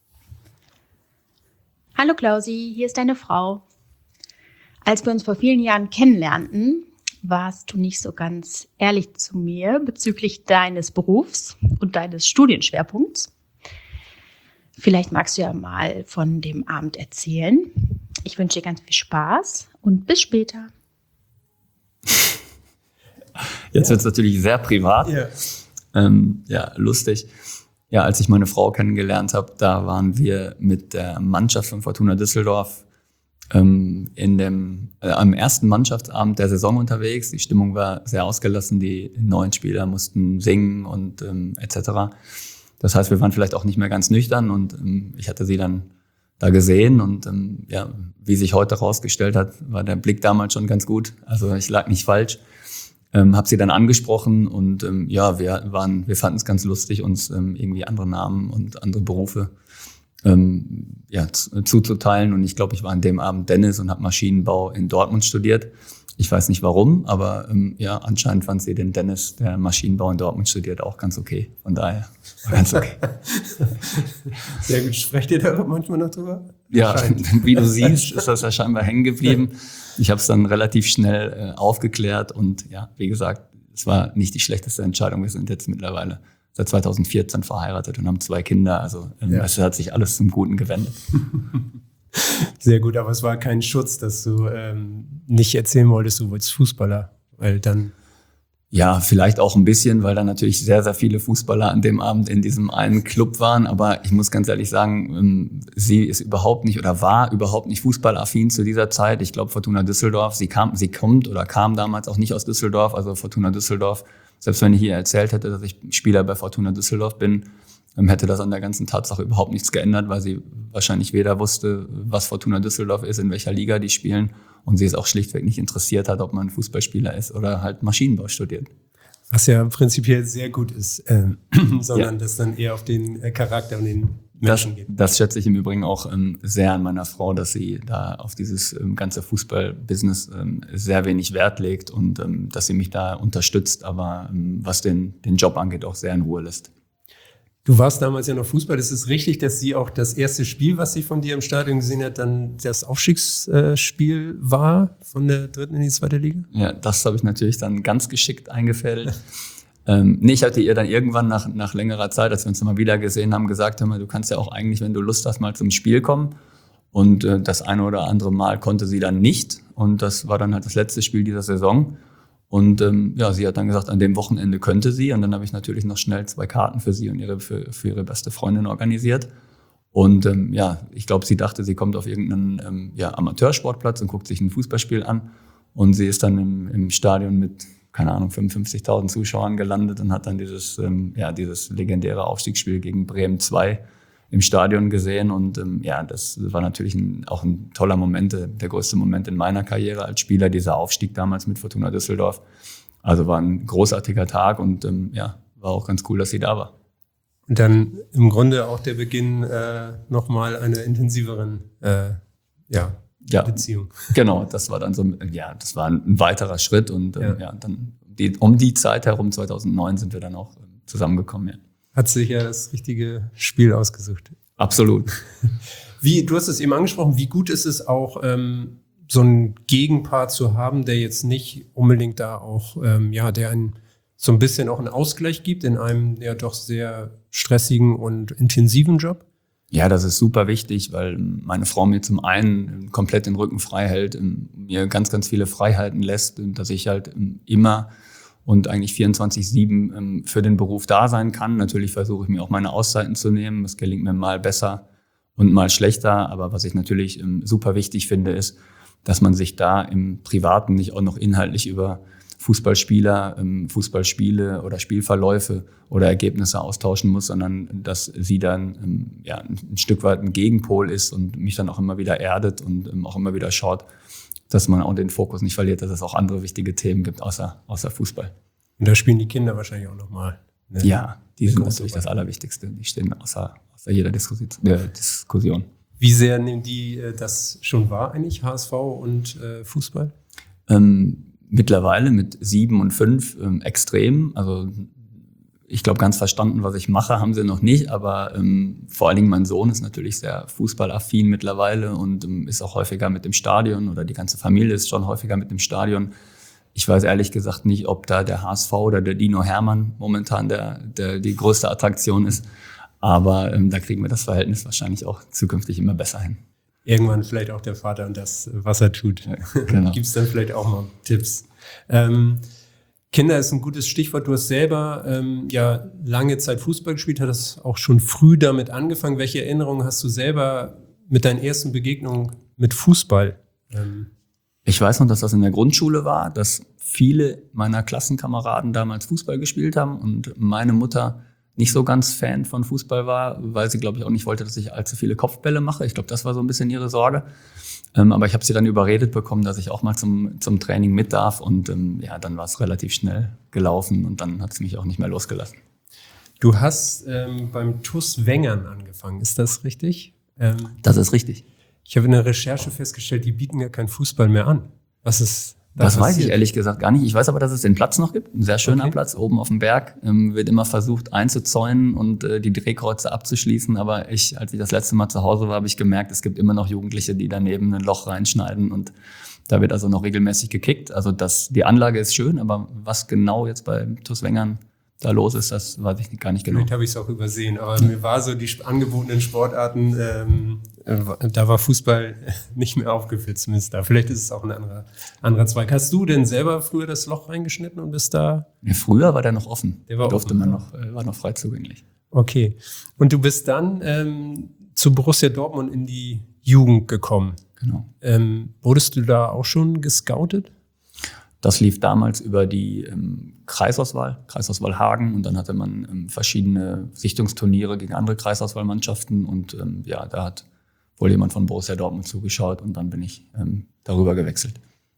Hallo Klausi, hier ist deine Frau. Als wir uns vor vielen Jahren kennenlernten, warst du nicht so ganz ehrlich zu mir bezüglich deines Berufs und deines Studienschwerpunkts. Vielleicht magst du ja mal von dem Abend erzählen. Ich wünsche dir ganz viel Spaß und bis später. Jetzt wird es natürlich sehr privat. Ja. Ähm, ja, lustig. Ja, als ich meine Frau kennengelernt habe, da waren wir mit der Mannschaft von Fortuna Düsseldorf ähm, in dem äh, am ersten Mannschaftsabend der Saison unterwegs. Die Stimmung war sehr ausgelassen, die neuen Spieler mussten singen und ähm, et cetera. Das heißt, wir waren vielleicht auch nicht mehr ganz nüchtern und ähm, ich hatte sie dann da gesehen und ähm, ja, wie sich heute herausgestellt hat, war der Blick damals schon ganz gut. Also ich lag nicht falsch. Ähm, habe sie dann angesprochen und ähm, ja, wir waren, wir fanden es ganz lustig, uns ähm, irgendwie andere Namen und andere Berufe ähm, ja, z- zuzuteilen. Und ich glaube, ich war an dem Abend Dennis und habe Maschinenbau in Dortmund studiert. Ich weiß nicht warum, aber ähm, ja, anscheinend fand sie den Dennis, der Maschinenbau in Dortmund studiert, auch ganz okay. Von daher war ganz okay. Sehr gut. Sprecht ihr da manchmal noch drüber? Ja, wie du siehst, ist das ja scheinbar hängen geblieben. Ich habe es dann relativ schnell äh, aufgeklärt und ja, wie gesagt, es war nicht die schlechteste Entscheidung. Wir sind jetzt mittlerweile seit zweitausendvierzehn verheiratet und haben zwei Kinder. Also ähm, Ja. es hat sich alles zum Guten gewendet. Sehr gut, aber es war kein Schutz, dass du ähm, nicht erzählen wolltest, du wolltest Fußballer, weil dann... Ja, vielleicht auch ein bisschen, weil da natürlich sehr, sehr viele Fußballer an dem Abend in diesem einen Club waren. Aber ich muss ganz ehrlich sagen, ähm, sie ist überhaupt nicht oder war überhaupt nicht fußballaffin zu dieser Zeit. Ich glaube, Fortuna Düsseldorf, sie kam, sie kommt oder kam damals auch nicht aus Düsseldorf. Also Fortuna Düsseldorf, selbst wenn ich hier erzählt hätte, dass ich Spieler bei Fortuna Düsseldorf bin, ähm, hätte das an der ganzen Tatsache überhaupt nichts geändert, weil sie wahrscheinlich weder wusste, was Fortuna Düsseldorf ist, in welcher Liga die spielen. Und sie es auch schlichtweg nicht interessiert hat, ob man Fußballspieler ist oder halt Maschinenbau studiert. Was ja prinzipiell sehr gut ist, äh, sondern Ja. das dann eher auf den äh, Charakter und den Das, Menschen geht. das schätze ich im Übrigen auch ähm, sehr an meiner Frau, dass sie da auf dieses ähm, ganze Fußball-Business ähm, sehr wenig Wert legt und ähm, dass sie mich da unterstützt, aber ähm, was den, den Job angeht, auch sehr in Ruhe lässt. Du warst damals ja noch Fußball. Ist es richtig, dass sie auch das erste Spiel, was sie von dir im Stadion gesehen hat, dann das Aufstiegsspiel war von der dritten in die zweite Liga? Ja, das habe ich natürlich dann ganz geschickt eingefädelt. ähm, nee, ich hatte ihr dann irgendwann nach, nach längerer Zeit, als wir uns mal wieder gesehen haben, gesagt, hör mal, du kannst ja auch eigentlich, wenn du Lust hast, mal zum Spiel kommen. Und äh, das eine oder andere Mal konnte sie dann nicht. Und das war dann halt das letzte Spiel dieser Saison. Und ähm, ja, sie hat dann gesagt, an dem Wochenende könnte sie. Und dann habe ich natürlich noch schnell zwei Karten für sie und ihre für, für ihre beste Freundin organisiert. Und ähm, ja, ich glaube, sie dachte, sie kommt auf irgendeinen ähm, ja, Amateursportplatz und guckt sich ein Fußballspiel an. Und sie ist dann im, im Stadion mit, keine Ahnung, fünfundfünfzigtausend Zuschauern gelandet und hat dann dieses, ähm, ja, dieses legendäre Aufstiegsspiel gegen Bremen zwei im Stadion gesehen. Und ähm, ja, das war natürlich ein, auch ein toller Moment, der größte Moment in meiner Karriere als Spieler, dieser Aufstieg damals mit Fortuna Düsseldorf. Also war ein großartiger Tag und ähm, ja, war auch ganz cool, dass sie da war. Und dann im Grunde auch der Beginn äh, nochmal einer intensiveren äh, ja, Ja, Beziehung. genau, das war dann so, ja, das war ein weiterer Schritt und ähm, Ja. ja, dann die, um die Zeit herum, zweitausendneun, sind wir dann auch ähm, zusammengekommen. Ja. Hat sich ja das richtige Spiel ausgesucht. Absolut. Wie, du hast es eben angesprochen, wie gut ist es auch, ähm, so einen Gegenpart zu haben, der jetzt nicht unbedingt da auch, ähm, ja, der einen so ein bisschen auch einen Ausgleich gibt in einem ja doch sehr stressigen und intensiven Job? Ja, das ist super wichtig, weil meine Frau mir zum einen komplett den Rücken frei hält, mir ganz, ganz viele Freiheiten lässt, dass ich halt immer und eigentlich vierundzwanzig sieben für den Beruf da sein kann. Natürlich versuche ich mir auch meine Auszeiten zu nehmen. Das gelingt mir mal besser und mal schlechter. Aber was ich natürlich super wichtig finde, ist, dass man sich da im Privaten nicht auch noch inhaltlich über Fußballspieler, Fußballspiele oder Spielverläufe oder Ergebnisse austauschen muss, sondern dass sie dann ja, ein Stück weit ein Gegenpol ist und mich dann auch immer wieder erdet und auch immer wieder schaut, dass man auch den Fokus nicht verliert, dass es auch andere wichtige Themen gibt, außer, außer Fußball. Und da spielen die Kinder wahrscheinlich auch nochmal. Ne? Ja, die sind natürlich das Allerwichtigste. Die stehen außer, außer jeder Diskussion. Wie sehr nehmen die das schon wahr eigentlich, H S V und äh, Fußball? Ähm, Mittlerweile mit sieben und fünf ähm, extrem. Also ich glaube, ganz verstanden, was ich mache, haben sie noch nicht. Aber ähm, vor allen Dingen mein Sohn ist natürlich sehr fußballaffin mittlerweile und ähm, ist auch häufiger mit dem Stadion oder die ganze Familie ist schon häufiger mit dem Stadion. Ich weiß ehrlich gesagt nicht, ob da der H S V oder der Dino Hermann momentan der, der die größte Attraktion ist. Aber ähm, da kriegen wir das Verhältnis wahrscheinlich auch zukünftig immer besser hin. Irgendwann vielleicht auch der Vater und das, was er tut. Ja, genau. Gibt es dann vielleicht auch mal Tipps? Ähm, Kinder ist ein gutes Stichwort. Du hast selber ähm, ja lange Zeit Fußball gespielt, hast auch schon früh damit angefangen. Welche Erinnerungen hast du selber mit deinen ersten Begegnungen mit Fußball? Ähm Ich weiß noch, dass das in der Grundschule war, dass viele meiner Klassenkameraden damals Fußball gespielt haben und meine Mutter nicht so ganz Fan von Fußball war, weil sie, glaube ich, auch nicht wollte, dass ich allzu viele Kopfbälle mache. Ich glaube, das war so ein bisschen ihre Sorge. Ähm, aber ich habe sie dann überredet bekommen, dass ich auch mal zum, zum Training mit darf. Und ähm, ja, dann war es relativ schnell gelaufen und dann hat es mich auch nicht mehr losgelassen. Du hast ähm, beim T U S Wengern angefangen, ist das richtig? Ähm, das ist richtig. Ich habe in der Recherche festgestellt, die bieten ja keinen Fußball mehr an. Was ist da Das passiert? weiß ich ehrlich gesagt gar nicht. Ich weiß aber, dass es den Platz noch gibt. Ein sehr schöner Okay. Platz oben auf dem Berg. Ähm, wird immer versucht einzuzäunen und äh, die Drehkreuze abzuschließen. Aber ich, als ich das letzte Mal zu Hause war, habe ich gemerkt, es gibt immer noch Jugendliche, die daneben ein Loch reinschneiden. Und da wird also noch regelmäßig gekickt. Also das, die Anlage ist schön, aber was genau jetzt bei T U S Wengern da los ist, das weiß ich gar nicht genau. Vielleicht habe ich es auch übersehen, aber mir war so die sp- angebotenen Sportarten, ähm, äh, da war Fußball nicht mehr aufgeführt, zumindest da. Vielleicht ist es auch ein anderer, anderer Zweig. Hast du denn selber früher das Loch reingeschnitten und bist da? Ja, früher war der noch offen. Der war Da durfte offen, man ja. noch, äh, war noch frei zugänglich. Okay. Und du bist dann ähm, zu Borussia Dortmund in die Jugend gekommen. Genau. Ähm, wurdest du da auch schon gescoutet? Das lief damals über die ähm, Kreisauswahl, Kreisauswahl Hagen, und dann hatte man ähm, verschiedene Sichtungsturniere gegen andere Kreisauswahlmannschaften und ähm, ja, da hat wohl jemand von Borussia Dortmund zugeschaut und dann bin ich ähm, darüber gewechselt.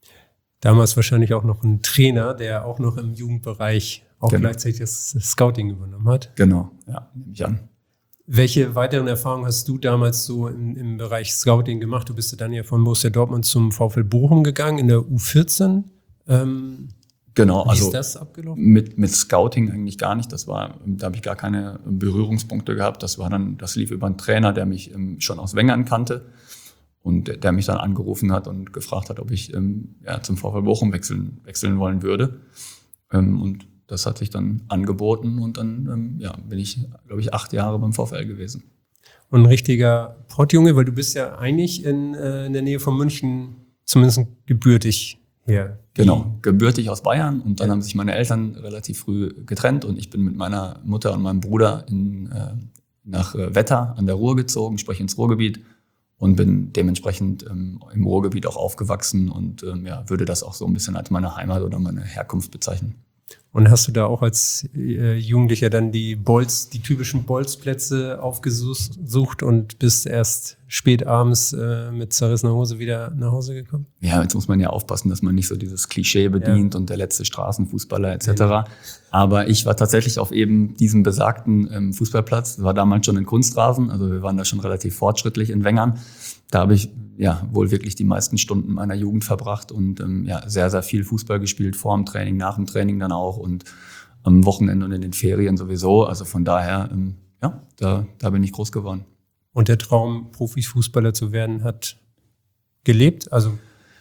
Damals wahrscheinlich auch noch ein Trainer, der auch noch im Jugendbereich auch Genau. gleichzeitig das Scouting übernommen hat. Genau, ja, nehme ich an. Welche weiteren Erfahrungen hast du damals so im, im Bereich Scouting gemacht? Du bist ja dann ja von Borussia Dortmund zum VfL Bochum gegangen in der U vierzehn. Ähm, Genau, wie also ist das abgelaufen? mit, mit Scouting eigentlich gar nicht. Das war, da habe ich gar keine Berührungspunkte gehabt. Das war dann, das lief über einen Trainer, der mich ähm, schon aus Wengern kannte und der, der mich dann angerufen hat und gefragt hat, ob ich ähm, ja, zum VfL Bochum wechseln, wechseln wollen würde. Ähm, und das hat sich dann angeboten und dann ähm, ja, bin ich, glaube ich, acht Jahre beim VfL gewesen. Und ein richtiger Pottjunge, weil du bist ja eigentlich in, äh, in der Nähe von München, zumindest gebürtig her. Genau, gebürtig aus Bayern und dann Ja. haben sich meine Eltern relativ früh getrennt und ich bin mit meiner Mutter und meinem Bruder in, äh, nach äh, Wetter an der Ruhr gezogen, sprich ins Ruhrgebiet und bin dementsprechend ähm, im Ruhrgebiet auch aufgewachsen und ähm, ja, würde das auch so ein bisschen als meine Heimat oder meine Herkunft bezeichnen. Und hast du da auch als äh, Jugendlicher dann die Bolz, die typischen Bolzplätze aufgesucht und bist erst spät abends äh, mit zerrissener Hose wieder nach Hause gekommen? Ja, jetzt muss man ja aufpassen, dass man nicht so dieses Klischee bedient Ja. und der letzte Straßenfußballer et cetera. Aber ich war tatsächlich auf eben diesem besagten ähm, Fußballplatz. Das war damals schon ein Kunstrasen, also wir waren da schon relativ fortschrittlich in Wengern. Da habe ich ja wohl wirklich die meisten Stunden meiner Jugend verbracht und ähm, ja sehr, sehr viel Fußball gespielt, vor dem Training, nach dem Training dann auch und am Wochenende und in den Ferien sowieso. Also von daher, ähm, ja, da, da bin ich groß geworden. Und der Traum, Profifußballer zu werden, hat gelebt? Also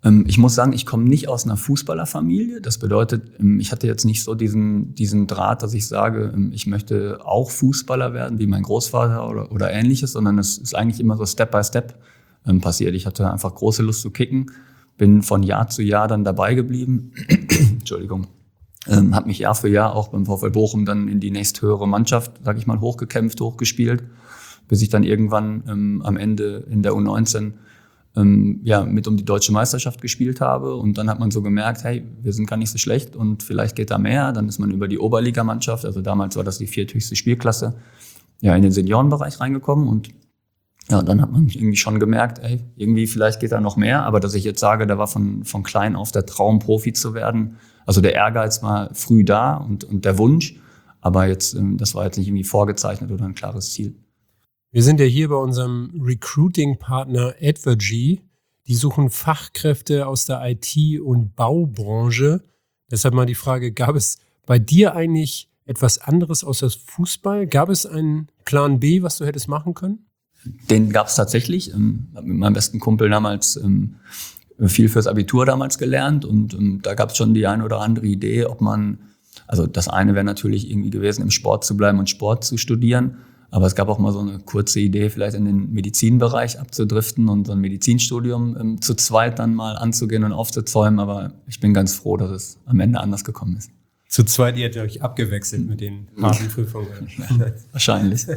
Ich muss sagen, ich komme nicht aus einer Fußballerfamilie. Das bedeutet, ich hatte jetzt nicht so diesen, diesen Draht, dass ich sage, ich möchte auch Fußballer werden, wie mein Großvater oder, oder Ähnliches, sondern es ist eigentlich immer so Step by Step passiert. Ich hatte einfach große Lust zu kicken, bin von Jahr zu Jahr dann dabei geblieben. Entschuldigung. Ähm, habe mich Jahr für Jahr auch beim VfL Bochum dann in die nächsthöhere Mannschaft, sag ich mal, hochgekämpft, hochgespielt, bis ich dann irgendwann ähm, am Ende in der U neunzehn ähm, ja, mit um die deutsche Meisterschaft gespielt habe. Und dann hat man so gemerkt, hey, wir sind gar nicht so schlecht und vielleicht geht da mehr. Dann ist man über die Oberligamannschaft, also damals war das die vierthöchste Spielklasse, ja, in den Seniorenbereich reingekommen. Und ja, dann hat man irgendwie schon gemerkt, ey, irgendwie vielleicht geht da noch mehr. Aber dass ich jetzt sage, da war von, von klein auf der Traum, Profi zu werden. Also der Ehrgeiz war früh da und, und der Wunsch. Aber jetzt, das war jetzt nicht irgendwie vorgezeichnet oder ein klares Ziel. Wir sind ja hier bei unserem Recruiting-Partner Advergy. Die suchen Fachkräfte aus der I T- und Baubranche. Deshalb mal die Frage, gab es bei dir eigentlich etwas anderes außer Fußball? Gab es einen Plan B, was du hättest machen können? Den gab es tatsächlich. Ähm, habe mit meinem besten Kumpel damals ähm, viel fürs Abitur damals gelernt und ähm, da gab es schon die eine oder andere Idee, ob man, also das eine wäre natürlich irgendwie gewesen, im Sport zu bleiben und Sport zu studieren, aber es gab auch mal so eine kurze Idee, vielleicht in den Medizinbereich abzudriften und so ein Medizinstudium ähm, zu zweit dann mal anzugehen und aufzuzäumen, aber ich bin ganz froh, dass es am Ende anders gekommen ist. Zu zweit, ihr hättet euch abgewechselt mit den harten Prüfungen. Wahrscheinlich.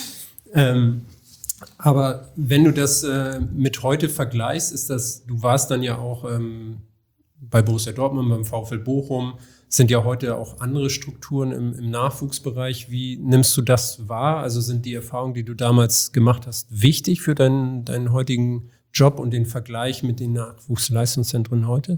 ähm, Aber wenn du das äh, mit heute vergleichst, ist das, du warst dann ja auch ähm, bei Borussia Dortmund, beim VfL Bochum, sind ja heute auch andere Strukturen im, im Nachwuchsbereich. Wie nimmst du das wahr? Also sind die Erfahrungen, die du damals gemacht hast, wichtig für deinen, deinen heutigen Job und den Vergleich mit den Nachwuchsleistungszentren heute?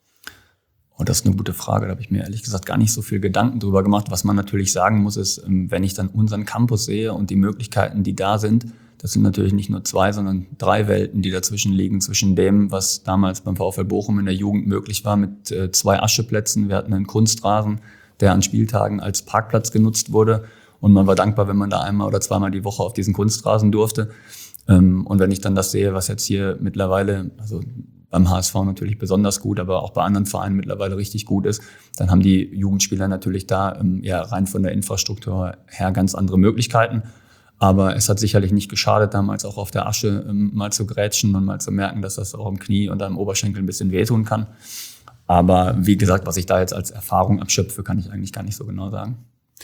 Oh, das ist eine gute Frage. Da habe ich mir ehrlich gesagt gar nicht so viel Gedanken drüber gemacht. Was man natürlich sagen muss, ist, wenn ich dann unseren Campus sehe und die Möglichkeiten, die da sind, das sind natürlich nicht nur zwei, sondern drei Welten, die dazwischen liegen, zwischen dem, was damals beim VfL Bochum in der Jugend möglich war mit äh, zwei Ascheplätzen. Wir hatten einen Kunstrasen, der an Spieltagen als Parkplatz genutzt wurde. Und man war dankbar, wenn man da einmal oder zweimal die Woche auf diesen Kunstrasen durfte. Ähm, und wenn ich dann das sehe, was jetzt hier mittlerweile, also beim H S V natürlich besonders gut, aber auch bei anderen Vereinen mittlerweile richtig gut ist, dann haben die Jugendspieler natürlich da ähm, ja rein von der Infrastruktur her ganz andere Möglichkeiten. Aber es hat sicherlich nicht geschadet, damals auch auf der Asche ähm, mal zu grätschen und mal zu merken, dass das auch im Knie und am Oberschenkel ein bisschen wehtun kann. Aber wie gesagt, was ich da jetzt als Erfahrung abschöpfe, kann ich eigentlich gar nicht so genau sagen.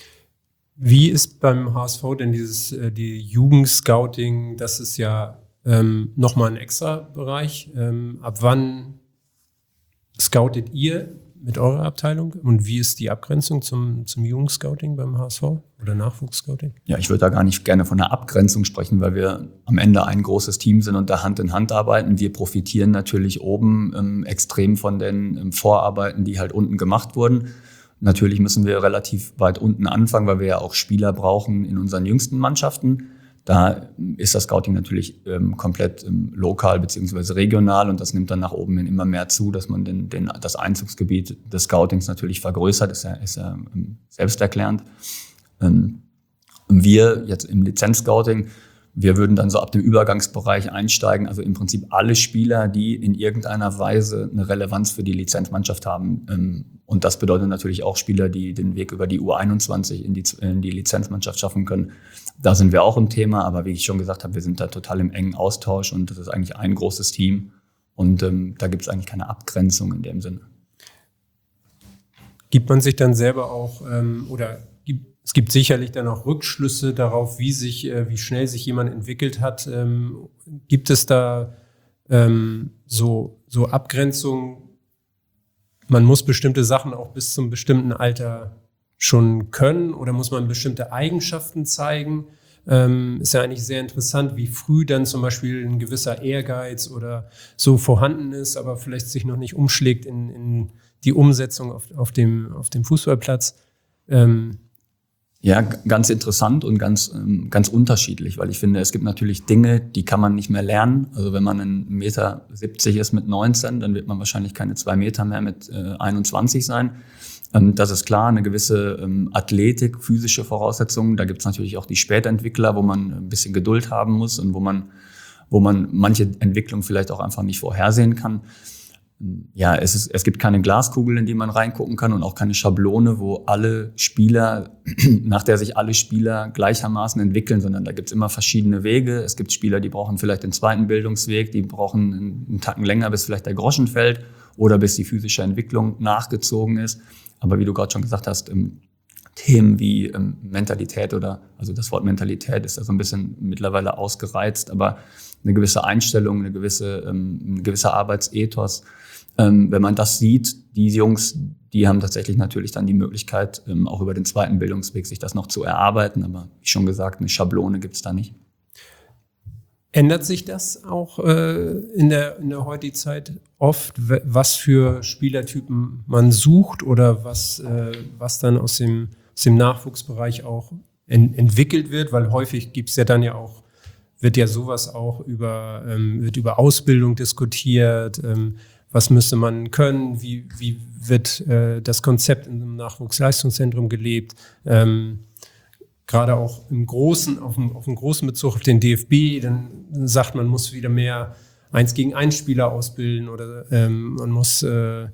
Wie ist beim H S V denn dieses äh, die Jugendscouting? Das ist ja ähm, nochmal ein extra Bereich. Ähm, ab wann scoutet ihr mit eurer Abteilung und wie ist die Abgrenzung zum, zum Jugendscouting beim H S V oder Nachwuchsscouting? Ja, ich würde da gar nicht gerne von der Abgrenzung sprechen, weil wir am Ende ein großes Team sind und da Hand in Hand arbeiten. Wir profitieren natürlich oben ähm, extrem von den ähm, Vorarbeiten, die halt unten gemacht wurden. Natürlich müssen wir relativ weit unten anfangen, weil wir ja auch Spieler brauchen in unseren jüngsten Mannschaften. Da ist das Scouting natürlich ähm, komplett ähm, lokal beziehungsweise regional und das nimmt dann nach oben hin immer mehr zu, dass man den, den, das Einzugsgebiet des Scoutings natürlich vergrößert, ist ja, ist ja ähm, selbsterklärend. Ähm, wir jetzt im Lizenz-Scouting, wir würden dann so ab dem Übergangsbereich einsteigen, also im Prinzip alle Spieler, die in irgendeiner Weise eine Relevanz für die Lizenzmannschaft haben. Ähm, und das bedeutet natürlich auch Spieler, die den Weg über die U einundzwanzig in die, in die Lizenzmannschaft schaffen können. Da sind wir auch im Thema, aber wie ich schon gesagt habe, wir sind da total im engen Austausch und das ist eigentlich ein großes Team und ähm, da gibt es eigentlich keine Abgrenzung in dem Sinne. Gibt man sich dann selber auch, ähm, oder gibt, es gibt sicherlich dann auch Rückschlüsse darauf, wie sich, äh, wie schnell sich jemand entwickelt hat. Ähm, gibt es da ähm, so, so Abgrenzungen? Man muss bestimmte Sachen auch bis zum bestimmten Alter schon können oder muss man bestimmte Eigenschaften zeigen? Ähm, ist ja eigentlich sehr interessant, wie früh dann zum Beispiel ein gewisser Ehrgeiz oder so vorhanden ist, aber vielleicht sich noch nicht umschlägt in, in die Umsetzung auf, auf, dem, auf dem Fußballplatz. Ähm, Ja, ganz interessant und ganz, ganz unterschiedlich, weil ich finde, es gibt natürlich Dinge, die kann man nicht mehr lernen. Also wenn man ein Meter siebzig ist mit neunzehn, dann wird man wahrscheinlich keine zwei Meter mehr mit äh, einundzwanzig sein. Ähm, das ist klar, eine gewisse ähm, Athletik, physische Voraussetzungen. Da gibt es natürlich auch die Spätentwickler, wo man ein bisschen Geduld haben muss und wo man, wo man manche Entwicklung vielleicht auch einfach nicht vorhersehen kann. Ja, es ist, es gibt keine Glaskugel, in die man reingucken kann und auch keine Schablone, wo alle Spieler, nach der sich alle Spieler gleichermaßen entwickeln, sondern da gibt's immer verschiedene Wege. Es gibt Spieler, die brauchen vielleicht den zweiten Bildungsweg, die brauchen einen Tacken länger, bis vielleicht der Groschen fällt oder bis die physische Entwicklung nachgezogen ist. Aber wie du gerade schon gesagt hast, ähm, Themen wie ähm, Mentalität oder, also das Wort Mentalität ist ja so ein bisschen mittlerweile ausgereizt, aber eine gewisse Einstellung, eine gewisse, ähm, ein gewisser Arbeitsethos. Ähm, wenn man das sieht, die Jungs, die haben tatsächlich natürlich dann die Möglichkeit, ähm, auch über den zweiten Bildungsweg sich das noch zu erarbeiten. Aber wie schon gesagt, eine Schablone gibt's da nicht. Ändert sich das auch äh, in der, in der heutigen Zeit oft, was für Spielertypen man sucht oder was, äh, was dann aus dem, aus dem Nachwuchsbereich auch en, entwickelt wird? Weil häufig gibt's ja dann ja auch, wird ja sowas auch über, ähm, wird über Ausbildung diskutiert. Ähm, was müsste man können? Wie, wie wird äh, das Konzept in einem Nachwuchsleistungszentrum gelebt? Ähm, Gerade auch im großen, auf dem, auf dem großen Bezug auf den D F B, dann sagt man, muss wieder mehr eins gegen eins Spieler ausbilden oder ähm, man muss äh,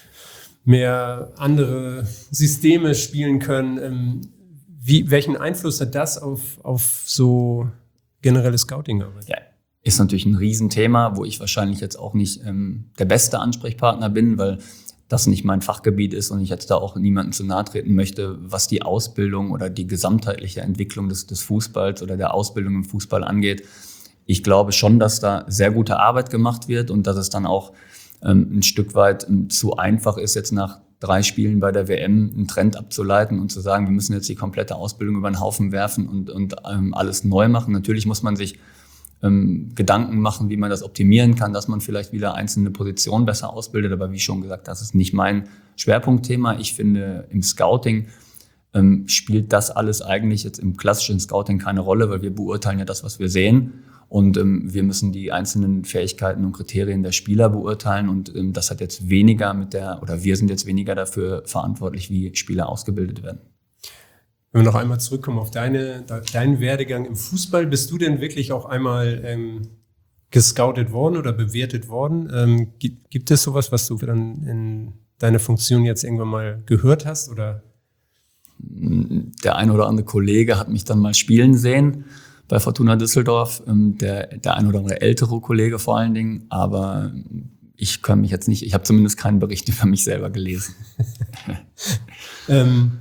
mehr andere Systeme spielen können. Ähm, wie, welchen Einfluss hat das auf, auf so generelle Scouting-Arbeit? Ja, ist natürlich ein Riesenthema, wo ich wahrscheinlich jetzt auch nicht ähm, der beste Ansprechpartner bin, weil das nicht mein Fachgebiet ist und ich jetzt da auch niemandem zu nahe treten möchte, was die Ausbildung oder die gesamtheitliche Entwicklung des, des Fußballs oder der Ausbildung im Fußball angeht. Ich glaube schon, dass da sehr gute Arbeit gemacht wird und dass es dann auch ähm, ein Stück weit ähm, zu einfach ist, jetzt nach drei Spielen bei der W M einen Trend abzuleiten und zu sagen, wir müssen jetzt die komplette Ausbildung über den Haufen werfen und, und ähm, alles neu machen. Natürlich muss man sich Ähm, Gedanken machen, wie man das optimieren kann, dass man vielleicht wieder einzelne Positionen besser ausbildet. Aber wie schon gesagt, das ist nicht mein Schwerpunktthema. Ich finde, im Scouting ähm, spielt das alles eigentlich jetzt im klassischen Scouting keine Rolle, weil wir beurteilen ja das, was wir sehen. Und ähm, wir müssen die einzelnen Fähigkeiten und Kriterien der Spieler beurteilen. Und ähm, das hat jetzt weniger mit der, oder wir sind jetzt weniger dafür verantwortlich, wie Spieler ausgebildet werden. Wenn wir noch einmal zurückkommen auf deine, deinen Werdegang im Fußball, bist du denn wirklich auch einmal ähm, gescoutet worden oder bewertet worden? Ähm, gibt, gibt es sowas, was du dann in deiner Funktion jetzt irgendwann mal gehört hast? Oder? Der ein oder andere Kollege hat mich dann mal spielen sehen bei Fortuna Düsseldorf, ähm, der, der ein oder andere ältere Kollege vor allen Dingen, aber ich kann mich jetzt nicht, ich habe zumindest keinen Bericht über mich selber gelesen. ähm,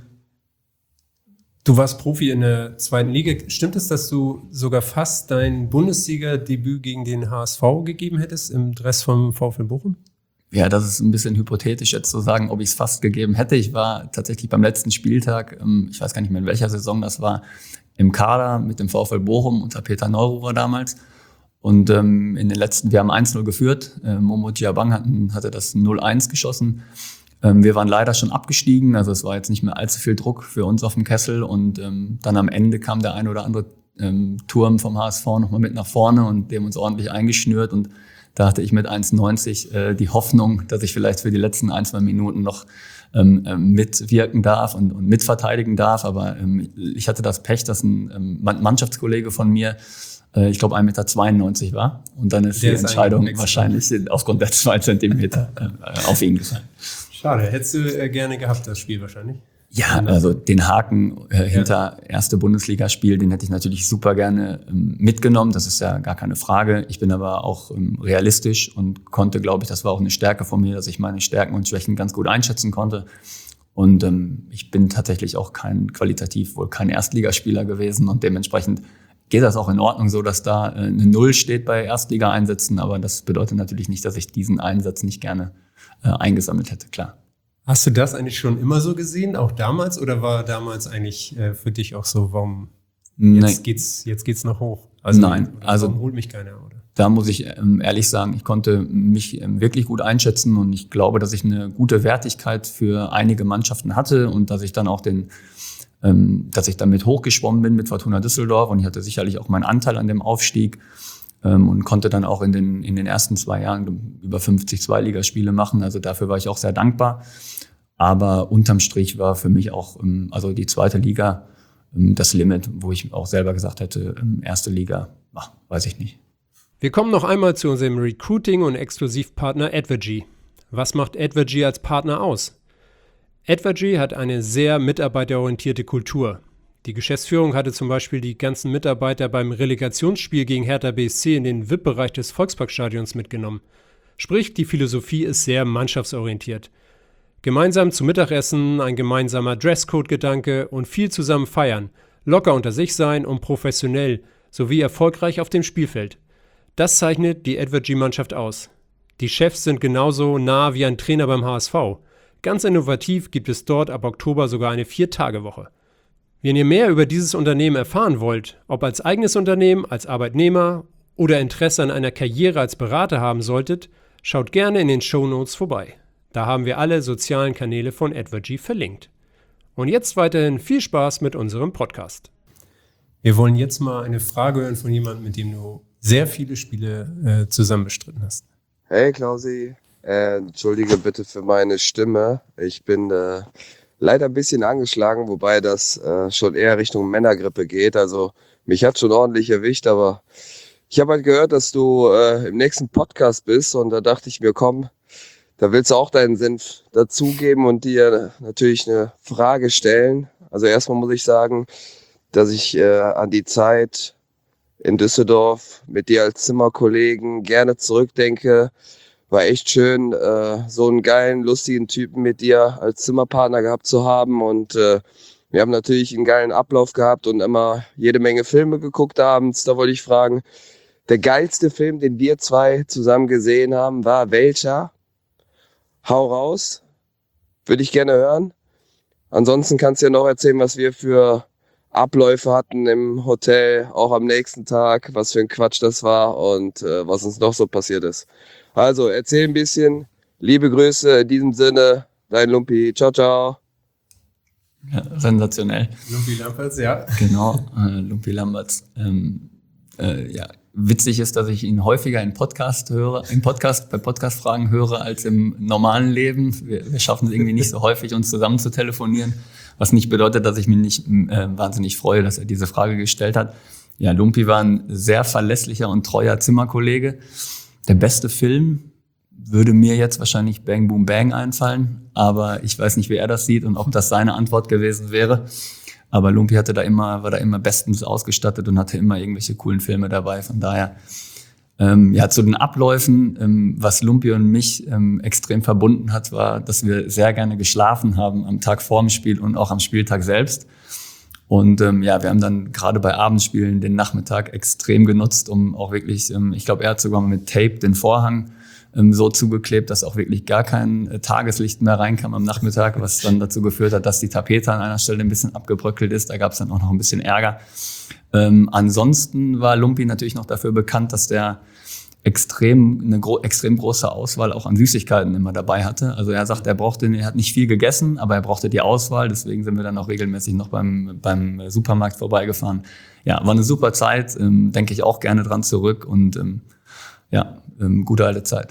Du warst Profi in der zweiten Liga. Stimmt es, dass du sogar fast dein Bundesliga-Debüt gegen den H S V gegeben hättest im Dress vom VfL Bochum? Ja, das ist ein bisschen hypothetisch jetzt zu sagen, ob ich es fast gegeben hätte. Ich war tatsächlich beim letzten Spieltag, ich weiß gar nicht mehr in welcher Saison das war, im Kader mit dem VfL Bochum unter Peter Neururer damals. Und ähm, in den letzten, wir haben eins null geführt. Äh, Momo Djabang hat, hatte das null eins geschossen. Wir waren leider schon abgestiegen, also es war jetzt nicht mehr allzu viel Druck für uns auf dem Kessel und ähm, dann am Ende kam der ein oder andere ähm, Turm vom H S V nochmal mit nach vorne und die haben uns ordentlich eingeschnürt und da hatte ich mit eins neunzig äh, die Hoffnung, dass ich vielleicht für die letzten ein, zwei Minuten noch ähm, mitwirken darf und, und mitverteidigen darf, aber ähm, ich hatte das Pech, dass ein ähm, Mannschaftskollege von mir äh, ich glaube ein Meter zweiundneunzig war und dann ist der die ist Entscheidung wahrscheinlich aufgrund der zwei Zentimeter äh, auf ihn gefallen. Schade, hättest du äh, gerne gehabt, das Spiel wahrscheinlich? Ja, also den Haken äh, hinter ja. erste Bundesligaspiel, den hätte ich natürlich super gerne ähm, mitgenommen. Das ist ja gar keine Frage. Ich bin aber auch ähm, realistisch und konnte, glaube ich, das war auch eine Stärke von mir, dass ich meine Stärken und Schwächen ganz gut einschätzen konnte. Und ähm, ich bin tatsächlich auch kein qualitativ wohl kein Erstligaspieler gewesen und dementsprechend geht das auch in Ordnung so, dass da äh, eine Null steht bei Erstliga-Einsätzen. Aber das bedeutet natürlich nicht, dass ich diesen Einsatz nicht gerne äh, eingesammelt hätte, klar. Hast du das eigentlich schon immer so gesehen, auch damals? Oder war damals eigentlich äh, für dich auch so, warum jetzt Nein. geht's jetzt geht's noch hoch? Also, Nein, also warum holt mich keiner, oder? Da muss ich ähm, ehrlich sagen, ich konnte mich ähm, wirklich gut einschätzen und ich glaube, dass ich eine gute Wertigkeit für einige Mannschaften hatte und dass ich dann auch den, ähm, dass ich damit hochgeschwommen bin mit Fortuna Düsseldorf und ich hatte sicherlich auch meinen Anteil an dem Aufstieg. Und konnte dann auch in den, in den ersten zwei Jahren über fünfzig Zweitligaspiele machen. Also dafür war ich auch sehr dankbar. Aber unterm Strich war für mich auch also die zweite Liga das Limit, wo ich auch selber gesagt hätte, erste Liga, ach, weiß ich nicht. Wir kommen noch einmal zu unserem Recruiting- und Exklusivpartner Advergy. Was macht Advergy als Partner aus? Advergy hat eine sehr mitarbeiterorientierte Kultur. Die Geschäftsführung hatte zum Beispiel die ganzen Mitarbeiter beim Relegationsspiel gegen Hertha B S C in den V I P-Bereich des Volksparkstadions mitgenommen. Sprich, die Philosophie ist sehr mannschaftsorientiert. Gemeinsam zu Mittagessen, ein gemeinsamer Dresscode-Gedanke und viel zusammen feiern, locker unter sich sein und professionell sowie erfolgreich auf dem Spielfeld. Das zeichnet die Advergy-Mannschaft aus. Die Chefs sind genauso nah wie ein Trainer beim H S V. Ganz innovativ gibt es dort ab Oktober sogar eine Vier-Tage-Woche. Wenn ihr mehr über dieses Unternehmen erfahren wollt, ob als eigenes Unternehmen, als Arbeitnehmer oder Interesse an einer Karriere als Berater haben solltet, schaut gerne in den Shownotes vorbei. Da haben wir alle sozialen Kanäle von Advergy verlinkt. Und jetzt weiterhin viel Spaß mit unserem Podcast. Wir wollen jetzt mal eine Frage hören von jemandem, mit dem du sehr viele Spiele äh, zusammen bestritten hast. Hey Klausi, äh, entschuldige bitte für meine Stimme. Ich bin äh, leider ein bisschen angeschlagen, wobei das äh, schon eher Richtung Männergrippe geht. Also mich hat schon ordentlich erwischt, aber ich habe halt gehört, dass du äh, im nächsten Podcast bist und da dachte ich mir, komm, da willst du auch deinen Senf dazugeben und dir natürlich eine Frage stellen. Also erstmal muss ich sagen, dass ich äh, an die Zeit in Düsseldorf mit dir als Zimmerkollegen gerne zurückdenke. War echt schön, äh, so einen geilen, lustigen Typen mit dir als Zimmerpartner gehabt zu haben. Und äh, wir haben natürlich einen geilen Ablauf gehabt und immer jede Menge Filme geguckt abends. Da wollte ich fragen, der geilste Film, den wir zwei zusammen gesehen haben, war welcher? Hau raus, würde ich gerne hören. Ansonsten kannst du ja noch erzählen, was wir für Abläufe hatten im Hotel, auch am nächsten Tag, was für ein Quatsch das war und äh, was uns noch so passiert ist. Also erzähl ein bisschen, liebe Grüße in diesem Sinne, dein Lumpi, ciao, ciao. Ja, sensationell. Lumpi Lampertz, ja. Genau, äh, Lumpi Lampertz. Ähm, äh, ja. Witzig ist, dass ich ihn häufiger in Podcast höre, im Podcast, bei Podcast-Fragen höre, als im normalen Leben. Wir, wir schaffen es irgendwie nicht so häufig, uns zusammen zu telefonieren, was nicht bedeutet, dass ich mich nicht äh, wahnsinnig freue, dass er diese Frage gestellt hat. Ja, Lumpi war ein sehr verlässlicher und treuer Zimmerkollege. Der beste Film würde mir jetzt wahrscheinlich Bang Boom Bang einfallen, aber ich weiß nicht, wie er das sieht und ob das seine Antwort gewesen wäre. Aber Lumpi hatte da immer, war da immer bestens ausgestattet und hatte immer irgendwelche coolen Filme dabei. Von daher, ähm, ja, zu den Abläufen, ähm, was Lumpi und mich ähm, extrem verbunden hat, war, dass wir sehr gerne geschlafen haben am Tag vor dem Spiel und auch am Spieltag selbst. Und ähm, ja, wir haben dann gerade bei Abendspielen den Nachmittag extrem genutzt, um auch wirklich, ähm, ich glaube, er hat sogar mit Tape den Vorhang ähm, so zugeklebt, dass auch wirklich gar kein äh, Tageslicht mehr reinkam am Nachmittag, was dann dazu geführt hat, dass die Tapete an einer Stelle ein bisschen abgebröckelt ist. Da gab es dann auch noch ein bisschen Ärger. Ähm, ansonsten war Lumpi natürlich noch dafür bekannt, dass der extrem eine gro- extrem große Auswahl auch an Süßigkeiten immer dabei hatte. Also er sagt, er brauchte, er hat nicht viel gegessen, aber er brauchte die Auswahl. Deswegen sind wir dann auch regelmäßig noch beim beim Supermarkt vorbeigefahren. Ja, war eine super Zeit, ähm, denke ich auch gerne dran zurück und ähm, ja, ähm, gute alte Zeit.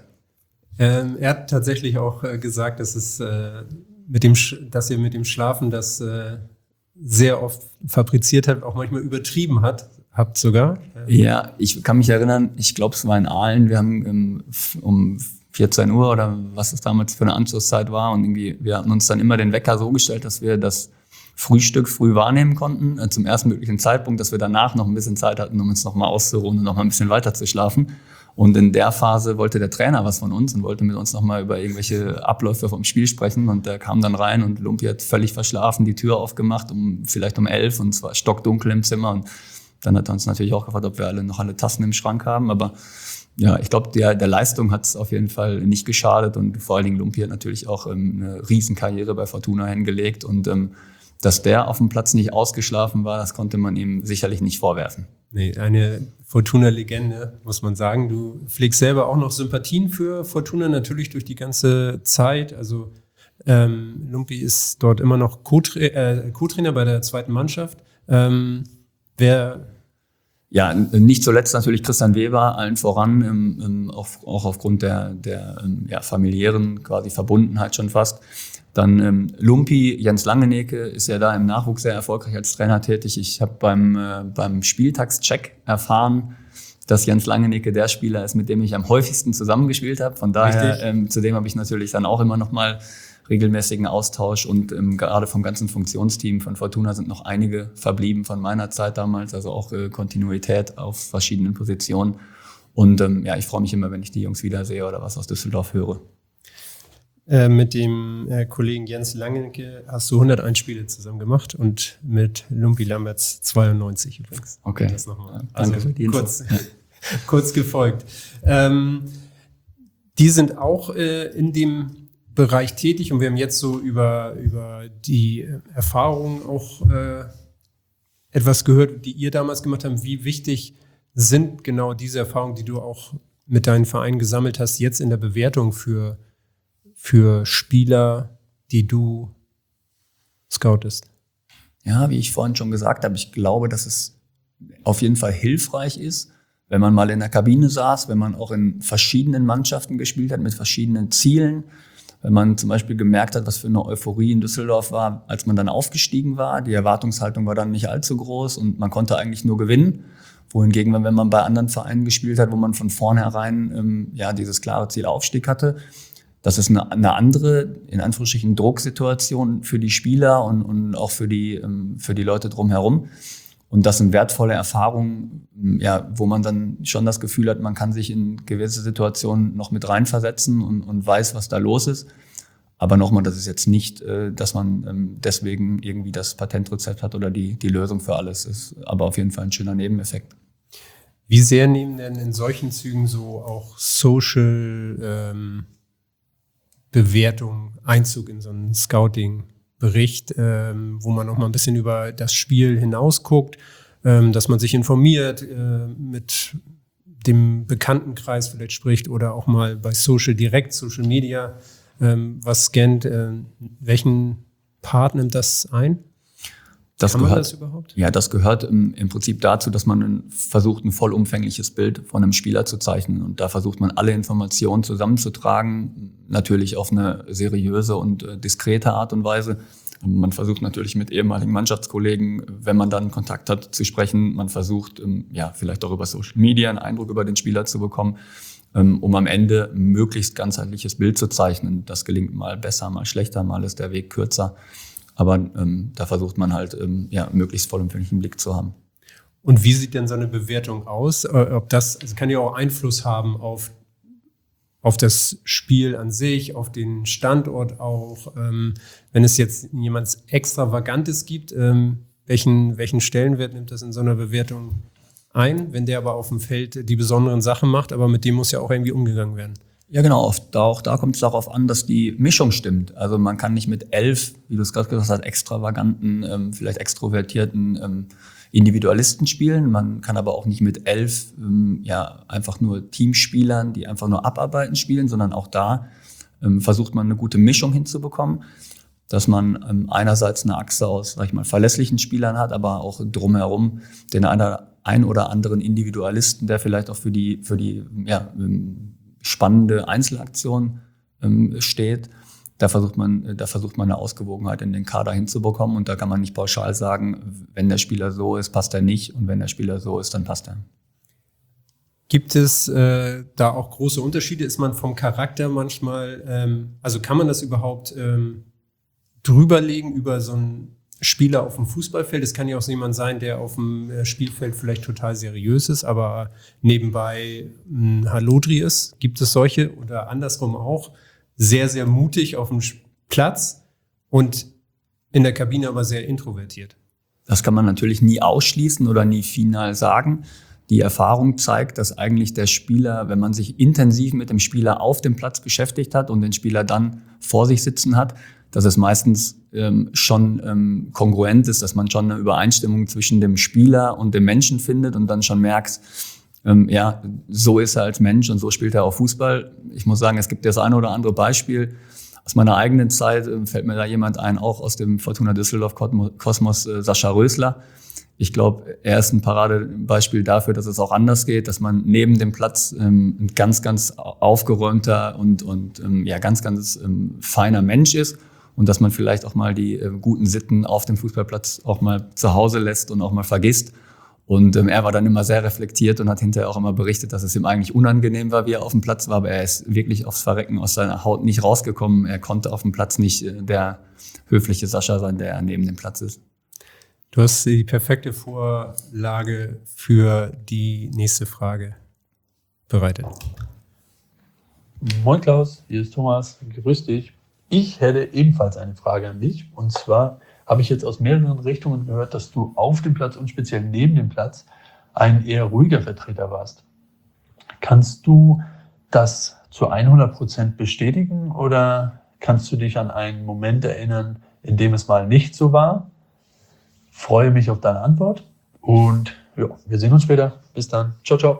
Ähm, er hat tatsächlich auch äh, gesagt, dass es äh, mit dem, Sch- dass ihr mit dem Schlafen das äh, sehr oft fabriziert habt, auch manchmal übertrieben hat. Habt sogar? Ja, ich kann mich erinnern, ich glaube, es war in Aalen, wir haben ähm, um vierzehn Uhr oder was es damals für eine Anschlusszeit war und irgendwie, wir hatten uns dann immer den Wecker so gestellt, dass wir das Frühstück früh wahrnehmen konnten, äh, zum ersten möglichen Zeitpunkt, dass wir danach noch ein bisschen Zeit hatten, um uns noch mal auszuruhen und noch mal ein bisschen weiter zu schlafen. Und in der Phase wollte der Trainer was von uns und wollte mit uns noch mal über irgendwelche Abläufe vom Spiel sprechen. Und der kam dann rein und Lumpi hat völlig verschlafen, die Tür aufgemacht, um vielleicht um elf und es war stockdunkel im Zimmer. Und dann hat er uns natürlich auch gefragt, ob wir alle noch alle Tassen im Schrank haben. Aber ja, ich glaube, der, der Leistung hat es auf jeden Fall nicht geschadet. Und vor allen Dingen Lumpi hat natürlich auch ähm, eine Riesenkarriere bei Fortuna hingelegt. Und ähm, dass der auf dem Platz nicht ausgeschlafen war, das konnte man ihm sicherlich nicht vorwerfen. Nee, eine Fortuna-Legende, muss man sagen. Du pflegst selber auch noch Sympathien für Fortuna, natürlich durch die ganze Zeit. Also ähm, Lumpi ist dort immer noch Co-Tra- äh, Co-Trainer bei der zweiten Mannschaft. Ähm, wer Ja, nicht zuletzt natürlich Christian Weber, allen voran, ähm, ähm, auch, auch aufgrund der, der ähm, ja, familiären quasi Verbundenheit schon fast. Dann ähm, Lumpi, Jens Langenecke ist ja da im Nachwuchs sehr erfolgreich als Trainer tätig. Ich habe beim, äh, beim Spieltagscheck erfahren, dass Jens Langenecke der Spieler ist, mit dem ich am häufigsten zusammengespielt habe. Von daher, ähm, zudem habe ich natürlich dann auch immer noch mal regelmäßigen Austausch und ähm, gerade vom ganzen Funktionsteam von Fortuna sind noch einige verblieben von meiner Zeit damals, also auch äh, Kontinuität auf verschiedenen Positionen. Und ähm, ja, ich freue mich immer, wenn ich die Jungs wiedersehe oder was aus Düsseldorf höre. Äh, mit dem äh, Kollegen Jens Langenecke hast du hunderteins Spiele zusammen gemacht und mit Lumpi Lamberts zweiundneunzig übrigens. Okay. Das noch mal. Ja, also danke für die Info. kurz, kurz gefolgt. Ähm, die sind auch äh, in dem Bereich tätig und wir haben jetzt so über, über die Erfahrungen auch äh, etwas gehört, die ihr damals gemacht habt. Wie wichtig sind genau diese Erfahrungen, die du auch mit deinen Vereinen gesammelt hast, jetzt in der Bewertung für für Spieler, die du scoutest? Ja, wie ich vorhin schon gesagt habe, ich glaube, dass es auf jeden Fall hilfreich ist, wenn man mal in der Kabine saß, wenn man auch in verschiedenen Mannschaften gespielt hat, mit verschiedenen Zielen. Wenn man zum Beispiel gemerkt hat, was für eine Euphorie in Düsseldorf war, als man dann aufgestiegen war. Die Erwartungshaltung war dann nicht allzu groß und man konnte eigentlich nur gewinnen. Wohingegen, wenn man bei anderen Vereinen gespielt hat, wo man von vornherein ähm, ja dieses klare Ziel Aufstieg hatte, das ist eine, eine andere, in Anführungsstrichen, Drucksituation für die Spieler und, und auch für die, für die Leute drumherum. Und das sind wertvolle Erfahrungen, ja, wo man dann schon das Gefühl hat, man kann sich in gewisse Situationen noch mit reinversetzen und, und weiß, was da los ist. Aber nochmal, das ist jetzt nicht, dass man deswegen irgendwie das Patentrezept hat oder die, die Lösung für alles ist. Aber auf jeden Fall ein schöner Nebeneffekt. Wie sehr nehmen denn in solchen Zügen so auch Social ähm Bewertung, Einzug in so einen Scouting-Bericht, ähm, wo man auch mal ein bisschen über das Spiel hinausguckt, ähm, dass man sich informiert, äh, mit dem Bekanntenkreis vielleicht spricht oder auch mal bei Social direkt, Social Media, ähm, was scannt, äh, welchen Part nimmt das ein? Das Kann gehört, man das überhaupt? Ja, das gehört im, im Prinzip dazu, dass man ein, versucht, ein vollumfängliches Bild von einem Spieler zu zeichnen. Und da versucht man, alle Informationen zusammenzutragen, natürlich auf eine seriöse und äh, diskrete Art und Weise. Und man versucht natürlich mit ehemaligen Mannschaftskollegen, wenn man dann Kontakt hat, zu sprechen. Man versucht, ähm, ja, vielleicht auch über Social Media einen Eindruck über den Spieler zu bekommen, ähm, um am Ende ein möglichst ganzheitliches Bild zu zeichnen. Das gelingt mal besser, mal schlechter, mal ist der Weg kürzer. Aber ähm, da versucht man halt, ähm, ja, möglichst vollumfänglichen Blick zu haben. Und wie sieht denn so eine Bewertung aus? Ob das, also kann ja auch Einfluss haben auf, auf das Spiel an sich, auf den Standort auch. Ähm, wenn es jetzt jemand Extravagantes gibt, ähm, welchen, welchen Stellenwert nimmt das in so einer Bewertung ein? Wenn der aber auf dem Feld die besonderen Sachen macht, aber mit dem muss ja auch irgendwie umgegangen werden. Ja, genau. Oft, auch da kommt es darauf an, dass die Mischung stimmt. Also man kann nicht mit elf, wie du es gerade gesagt hast, extravaganten, ähm, vielleicht extrovertierten ähm, Individualisten spielen. Man kann aber auch nicht mit elf ähm, ja einfach nur Teamspielern, die einfach nur abarbeiten, spielen, sondern auch da ähm, versucht man eine gute Mischung hinzubekommen, dass man ähm, einerseits eine Achse aus, sag ich mal, verlässlichen Spielern hat, aber auch drumherum den einer, ein oder anderen Individualisten, der vielleicht auch für die für die ja ähm, spannende Einzelaktion ähm, steht. Da versucht man, da versucht man eine Ausgewogenheit in den Kader hinzubekommen und da kann man nicht pauschal sagen, wenn der Spieler so ist, passt er nicht und wenn der Spieler so ist, dann passt er. Gibt es äh, da auch große Unterschiede? Ist man vom Charakter manchmal, ähm, also kann man das überhaupt ähm, drüberlegen über so einen Spieler auf dem Fußballfeld? Es kann ja auch jemand sein, der auf dem Spielfeld vielleicht total seriös ist, aber nebenbei ein Hallodri ist. Gibt es solche oder andersrum auch? Sehr, sehr mutig auf dem Platz und in der Kabine aber sehr introvertiert. Das kann man natürlich nie ausschließen oder nie final sagen. Die Erfahrung zeigt, dass eigentlich der Spieler, wenn man sich intensiv mit dem Spieler auf dem Platz beschäftigt hat und den Spieler dann vor sich sitzen hat, dass es meistens ähm, schon ähm, kongruent ist, dass man schon eine Übereinstimmung zwischen dem Spieler und dem Menschen findet und dann schon merkt, ähm, ja, so ist er als Mensch und so spielt er auch Fußball. Ich muss sagen, es gibt das eine oder andere Beispiel. Aus meiner eigenen Zeit äh, fällt mir da jemand ein, auch aus dem Fortuna Düsseldorf-Kosmos, äh, Sascha Rösler. Ich glaube, er ist ein Paradebeispiel dafür, dass es auch anders geht, dass man neben dem Platz ähm, ein ganz, ganz aufgeräumter und, und ähm, ja, ganz, ganz ähm, feiner Mensch ist. Und dass man vielleicht auch mal die äh, guten Sitten auf dem Fußballplatz auch mal zu Hause lässt und auch mal vergisst. Und ähm, er war dann immer sehr reflektiert und hat hinterher auch immer berichtet, dass es ihm eigentlich unangenehm war, wie er auf dem Platz war. Aber er ist wirklich aufs Verrecken aus seiner Haut nicht rausgekommen. Er konnte auf dem Platz nicht äh, der höfliche Sascha sein, der neben dem Platz ist. Du hast die perfekte Vorlage für die nächste Frage bereitet. Moin Klaus, hier ist Thomas. Grüß dich. Ich hätte ebenfalls eine Frage an dich. Und zwar habe ich jetzt aus mehreren Richtungen gehört, dass du auf dem Platz und speziell neben dem Platz ein eher ruhiger Vertreter warst. Kannst du das zu hundert Prozent bestätigen oder kannst du dich an einen Moment erinnern, in dem es mal nicht so war? Freue mich auf deine Antwort und ja, wir sehen uns später. Bis dann. Ciao, ciao.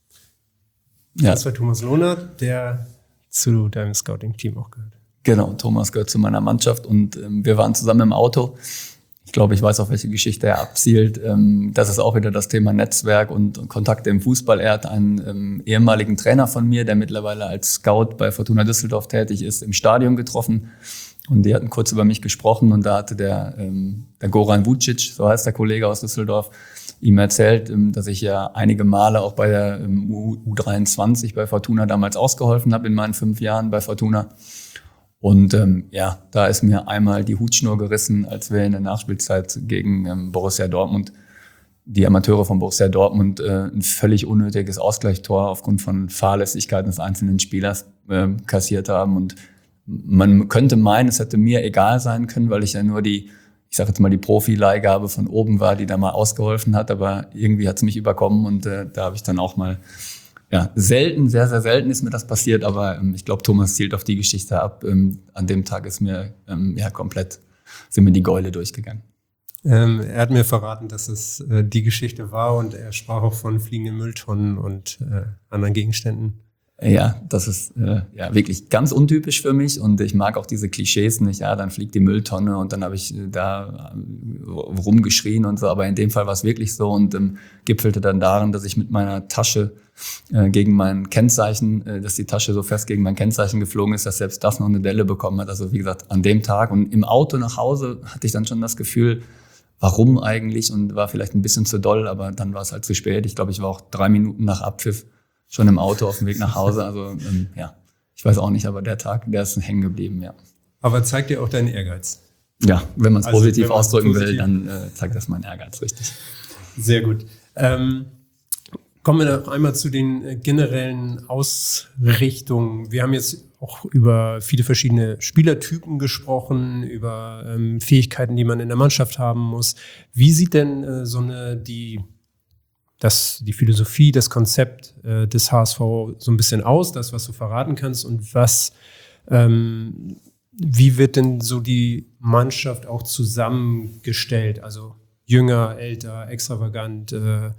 Ja. Das war Thomas Lohnert, der zu deinem Scouting-Team auch gehört. Genau, Thomas gehört zu meiner Mannschaft und ähm, wir waren zusammen im Auto. Ich glaube, ich weiß, auf welche Geschichte er abzielt. Ähm, das ist auch wieder das Thema Netzwerk und, und Kontakte im Fußball. Er hat einen ähm, ehemaligen Trainer von mir, der mittlerweile als Scout bei Fortuna Düsseldorf tätig ist, im Stadion getroffen. Und die hatten kurz über mich gesprochen und da hatte der, ähm, der Goran Vucic, so heißt der Kollege aus Düsseldorf, ihm erzählt, ähm, dass ich ja einige Male auch bei der ähm, U dreiundzwanzig bei Fortuna damals ausgeholfen habe in meinen fünf Jahren bei Fortuna. Und ähm, ja, da ist mir einmal die Hutschnur gerissen, als wir in der Nachspielzeit gegen ähm, Borussia Dortmund, die Amateure von Borussia Dortmund, äh, ein völlig unnötiges Ausgleichstor aufgrund von Fahrlässigkeiten des einzelnen Spielers äh, kassiert haben. Und man könnte meinen, es hätte mir egal sein können, weil ich ja nur die, ich sage jetzt mal, die Profi-Leihgabe von oben war, die da mal ausgeholfen hat. Aber irgendwie hat es mich überkommen und äh, da habe ich dann auch mal, ja, selten, sehr, sehr selten ist mir das passiert. Aber ähm, ich glaube, Thomas zielt auf die Geschichte ab. Ähm, an dem Tag ist mir ähm, ja komplett, sind mir die Gäule durchgegangen. Ähm, er hat mir verraten, dass es äh, die Geschichte war und er sprach auch von fliegenden Mülltonnen und äh, anderen Gegenständen. Ja, das ist äh, ja wirklich ganz untypisch für mich und ich mag auch diese Klischees nicht. Ja, dann fliegt die Mülltonne und dann habe ich da äh, rumgeschrien und so. Aber in dem Fall war es wirklich so und ähm, gipfelte dann darin, dass ich mit meiner Tasche äh, gegen mein Kennzeichen, äh, dass die Tasche so fest gegen mein Kennzeichen geflogen ist, dass selbst das noch eine Delle bekommen hat. Also wie gesagt, an dem Tag und im Auto nach Hause hatte ich dann schon das Gefühl, warum eigentlich und war vielleicht ein bisschen zu doll, aber dann war es halt zu spät. Ich glaube, ich war auch drei Minuten nach Abpfiff schon im Auto auf dem Weg nach Hause. Also ähm, ja, ich weiß auch nicht, aber der Tag, der ist hängen geblieben, ja. Aber zeigt dir auch deinen Ehrgeiz? Ja, wenn man es also, positiv man's ausdrücken positiv will, dann äh, zeigt das meinen Ehrgeiz, richtig. Sehr gut. Ähm, kommen wir noch einmal zu den äh, generellen Ausrichtungen. Wir haben jetzt auch über viele verschiedene Spielertypen gesprochen, über ähm, Fähigkeiten, die man in der Mannschaft haben muss. Wie sieht denn äh, so eine, die Das, die Philosophie, das Konzept äh, des H S V so ein bisschen aus, das, was du verraten kannst und was, ähm, wie wird denn so die Mannschaft auch zusammengestellt? Also jünger, älter, extravagant, äh,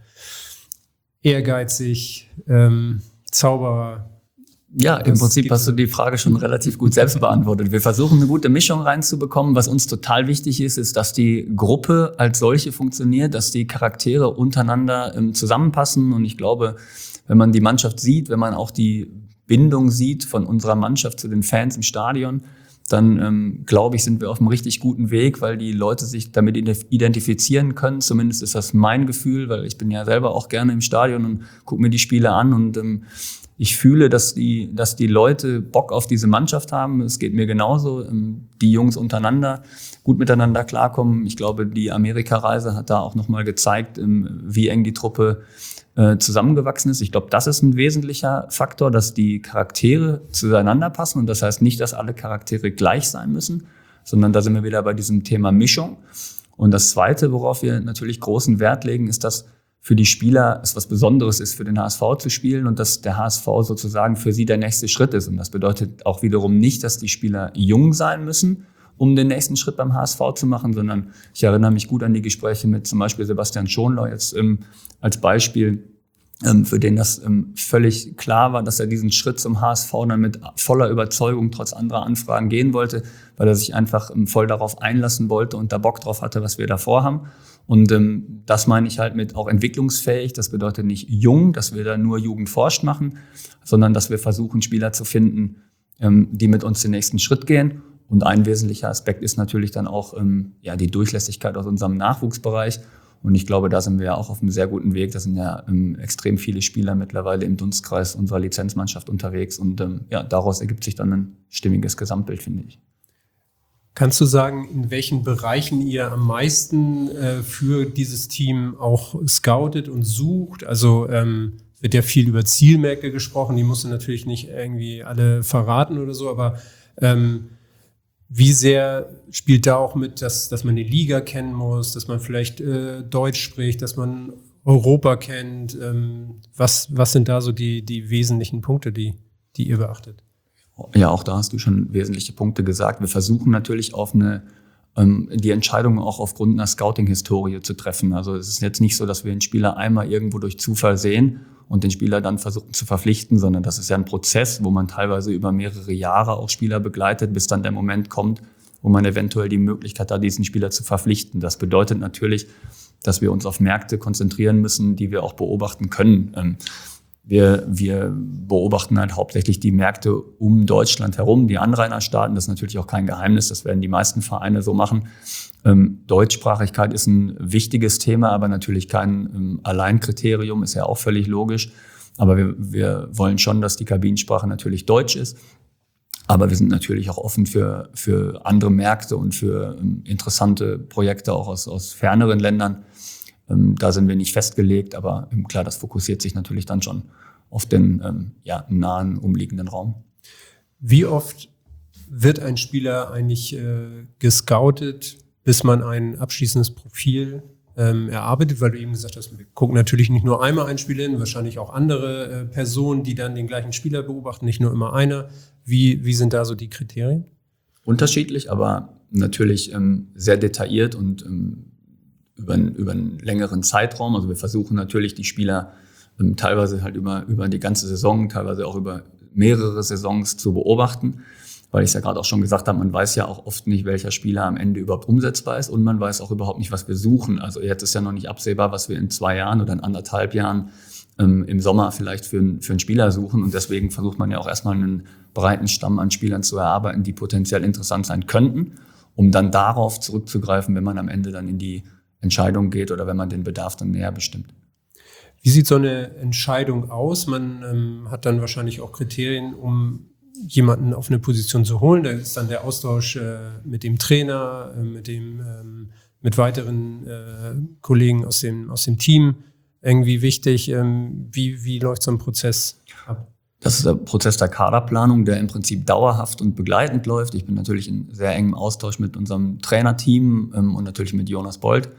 ehrgeizig, ähm, Zauberer. Ja, im Prinzip hast du die Frage schon relativ gut selbst beantwortet. Wir versuchen eine gute Mischung reinzubekommen. Was uns total wichtig ist, ist, dass die Gruppe als solche funktioniert, dass die Charaktere untereinander ähm, zusammenpassen. Und ich glaube, wenn man die Mannschaft sieht, wenn man auch die Bindung sieht von unserer Mannschaft zu den Fans im Stadion, dann ähm, glaube ich, sind wir auf einem richtig guten Weg, weil die Leute sich damit identifizieren können. Zumindest ist das mein Gefühl, weil ich bin ja selber auch gerne im Stadion und gucke mir die Spiele an und ähm, ich fühle, dass die, dass die Leute Bock auf diese Mannschaft haben. Es geht mir genauso. Die Jungs untereinander gut miteinander klarkommen. Ich glaube, die Amerikareise hat da auch nochmal gezeigt, wie eng die Truppe zusammengewachsen ist. Ich glaube, das ist ein wesentlicher Faktor, dass die Charaktere zueinander passen. Und das heißt nicht, dass alle Charaktere gleich sein müssen, sondern da sind wir wieder bei diesem Thema Mischung. Und das Zweite, worauf wir natürlich großen Wert legen, ist, dass für die Spieler es was Besonderes ist, für den H S V zu spielen und dass der H S V sozusagen für sie der nächste Schritt ist. Und das bedeutet auch wiederum nicht, dass die Spieler jung sein müssen, um den nächsten Schritt beim H S V zu machen, sondern ich erinnere mich gut an die Gespräche mit zum Beispiel Sebastian Schonlau jetzt ähm, als Beispiel, ähm, für den das ähm, völlig klar war, dass er diesen Schritt zum H S V dann mit voller Überzeugung trotz anderer Anfragen gehen wollte, weil er sich einfach ähm, voll darauf einlassen wollte und da Bock drauf hatte, was wir da vorhaben. Und ähm, das meine ich halt mit auch entwicklungsfähig. Das bedeutet nicht jung, dass wir da nur Jugend forscht machen, sondern dass wir versuchen, Spieler zu finden, ähm, die mit uns den nächsten Schritt gehen. Und ein wesentlicher Aspekt ist natürlich dann auch ähm, ja die Durchlässigkeit aus unserem Nachwuchsbereich. Und ich glaube, da sind wir ja auch auf einem sehr guten Weg. Da sind ja ähm, extrem viele Spieler mittlerweile im Dunstkreis unserer Lizenzmannschaft unterwegs. Und ähm, ja, daraus ergibt sich dann ein stimmiges Gesamtbild, finde ich. Kannst du sagen, in welchen Bereichen ihr am meisten äh, für dieses Team auch scoutet und sucht? Also ähm, wird ja viel über Zielmärkte gesprochen, die musst du natürlich nicht irgendwie alle verraten oder so, aber ähm, wie sehr spielt da auch mit, dass, dass man die Liga kennen muss, dass man vielleicht äh, Deutsch spricht, dass man Europa kennt? Ähm, was, was sind da so die, die wesentlichen Punkte, die, die ihr beachtet? Ja, auch da hast du schon wesentliche Punkte gesagt. Wir versuchen natürlich auf eine, ähm, die Entscheidung auch aufgrund einer Scouting-Historie zu treffen. Also es ist jetzt nicht so, dass wir einen Spieler einmal irgendwo durch Zufall sehen und den Spieler dann versuchen zu verpflichten, sondern das ist ja ein Prozess, wo man teilweise über mehrere Jahre auch Spieler begleitet, bis dann der Moment kommt, wo man eventuell die Möglichkeit hat, diesen Spieler zu verpflichten. Das bedeutet natürlich, dass wir uns auf Märkte konzentrieren müssen, die wir auch beobachten können. Ähm, Wir, wir beobachten halt hauptsächlich die Märkte um Deutschland herum, die Anrainerstaaten. Das ist natürlich auch kein Geheimnis, das werden die meisten Vereine so machen. Ähm, Deutschsprachigkeit ist ein wichtiges Thema, aber natürlich kein ähm, Alleinkriterium, ist ja auch völlig logisch. Aber wir, wir wollen schon, dass die Kabinensprache natürlich Deutsch ist. Aber wir sind natürlich auch offen für, für andere Märkte und für ähm, interessante Projekte auch aus, aus ferneren Ländern. Ähm, da sind wir nicht festgelegt, aber ähm, klar, das fokussiert sich natürlich dann schon auf den ähm, ja, nahen umliegenden Raum. Wie oft wird ein Spieler eigentlich äh, gescoutet, bis man ein abschließendes Profil ähm, erarbeitet? Weil du eben gesagt hast, wir gucken natürlich nicht nur einmal einen Spieler hin, wahrscheinlich auch andere äh, Personen, die dann den gleichen Spieler beobachten, nicht nur immer einer. Wie, wie sind da so die Kriterien? Unterschiedlich, aber natürlich ähm, sehr detailliert und ähm, über, über einen längeren Zeitraum. Also wir versuchen natürlich die Spieler ähm, teilweise halt über, über die ganze Saison, teilweise auch über mehrere Saisons zu beobachten. Weil ich es ja gerade auch schon gesagt habe, man weiß ja auch oft nicht, welcher Spieler am Ende überhaupt umsetzbar ist und man weiß auch überhaupt nicht, was wir suchen. Also jetzt ist ja noch nicht absehbar, was wir in zwei Jahren oder in anderthalb Jahren ähm, im Sommer vielleicht für, für einen Spieler suchen. Und deswegen versucht man ja auch erstmal einen breiten Stamm an Spielern zu erarbeiten, die potenziell interessant sein könnten, um dann darauf zurückzugreifen, wenn man am Ende dann in die Entscheidung geht oder wenn man den Bedarf dann näher bestimmt. Wie sieht so eine Entscheidung aus? Man ähm, hat dann wahrscheinlich auch Kriterien, um jemanden auf eine Position zu holen. Da ist dann der Austausch äh, mit dem Trainer, äh, mit dem, ähm, mit weiteren äh, Kollegen aus dem, aus dem Team irgendwie wichtig. Ähm, wie, wie läuft so ein Prozess ab? Das ist der Prozess der Kaderplanung, der im Prinzip dauerhaft und begleitend läuft. Ich bin natürlich in sehr engem Austausch mit unserem Trainerteam ähm, und natürlich mit Jonas Bold.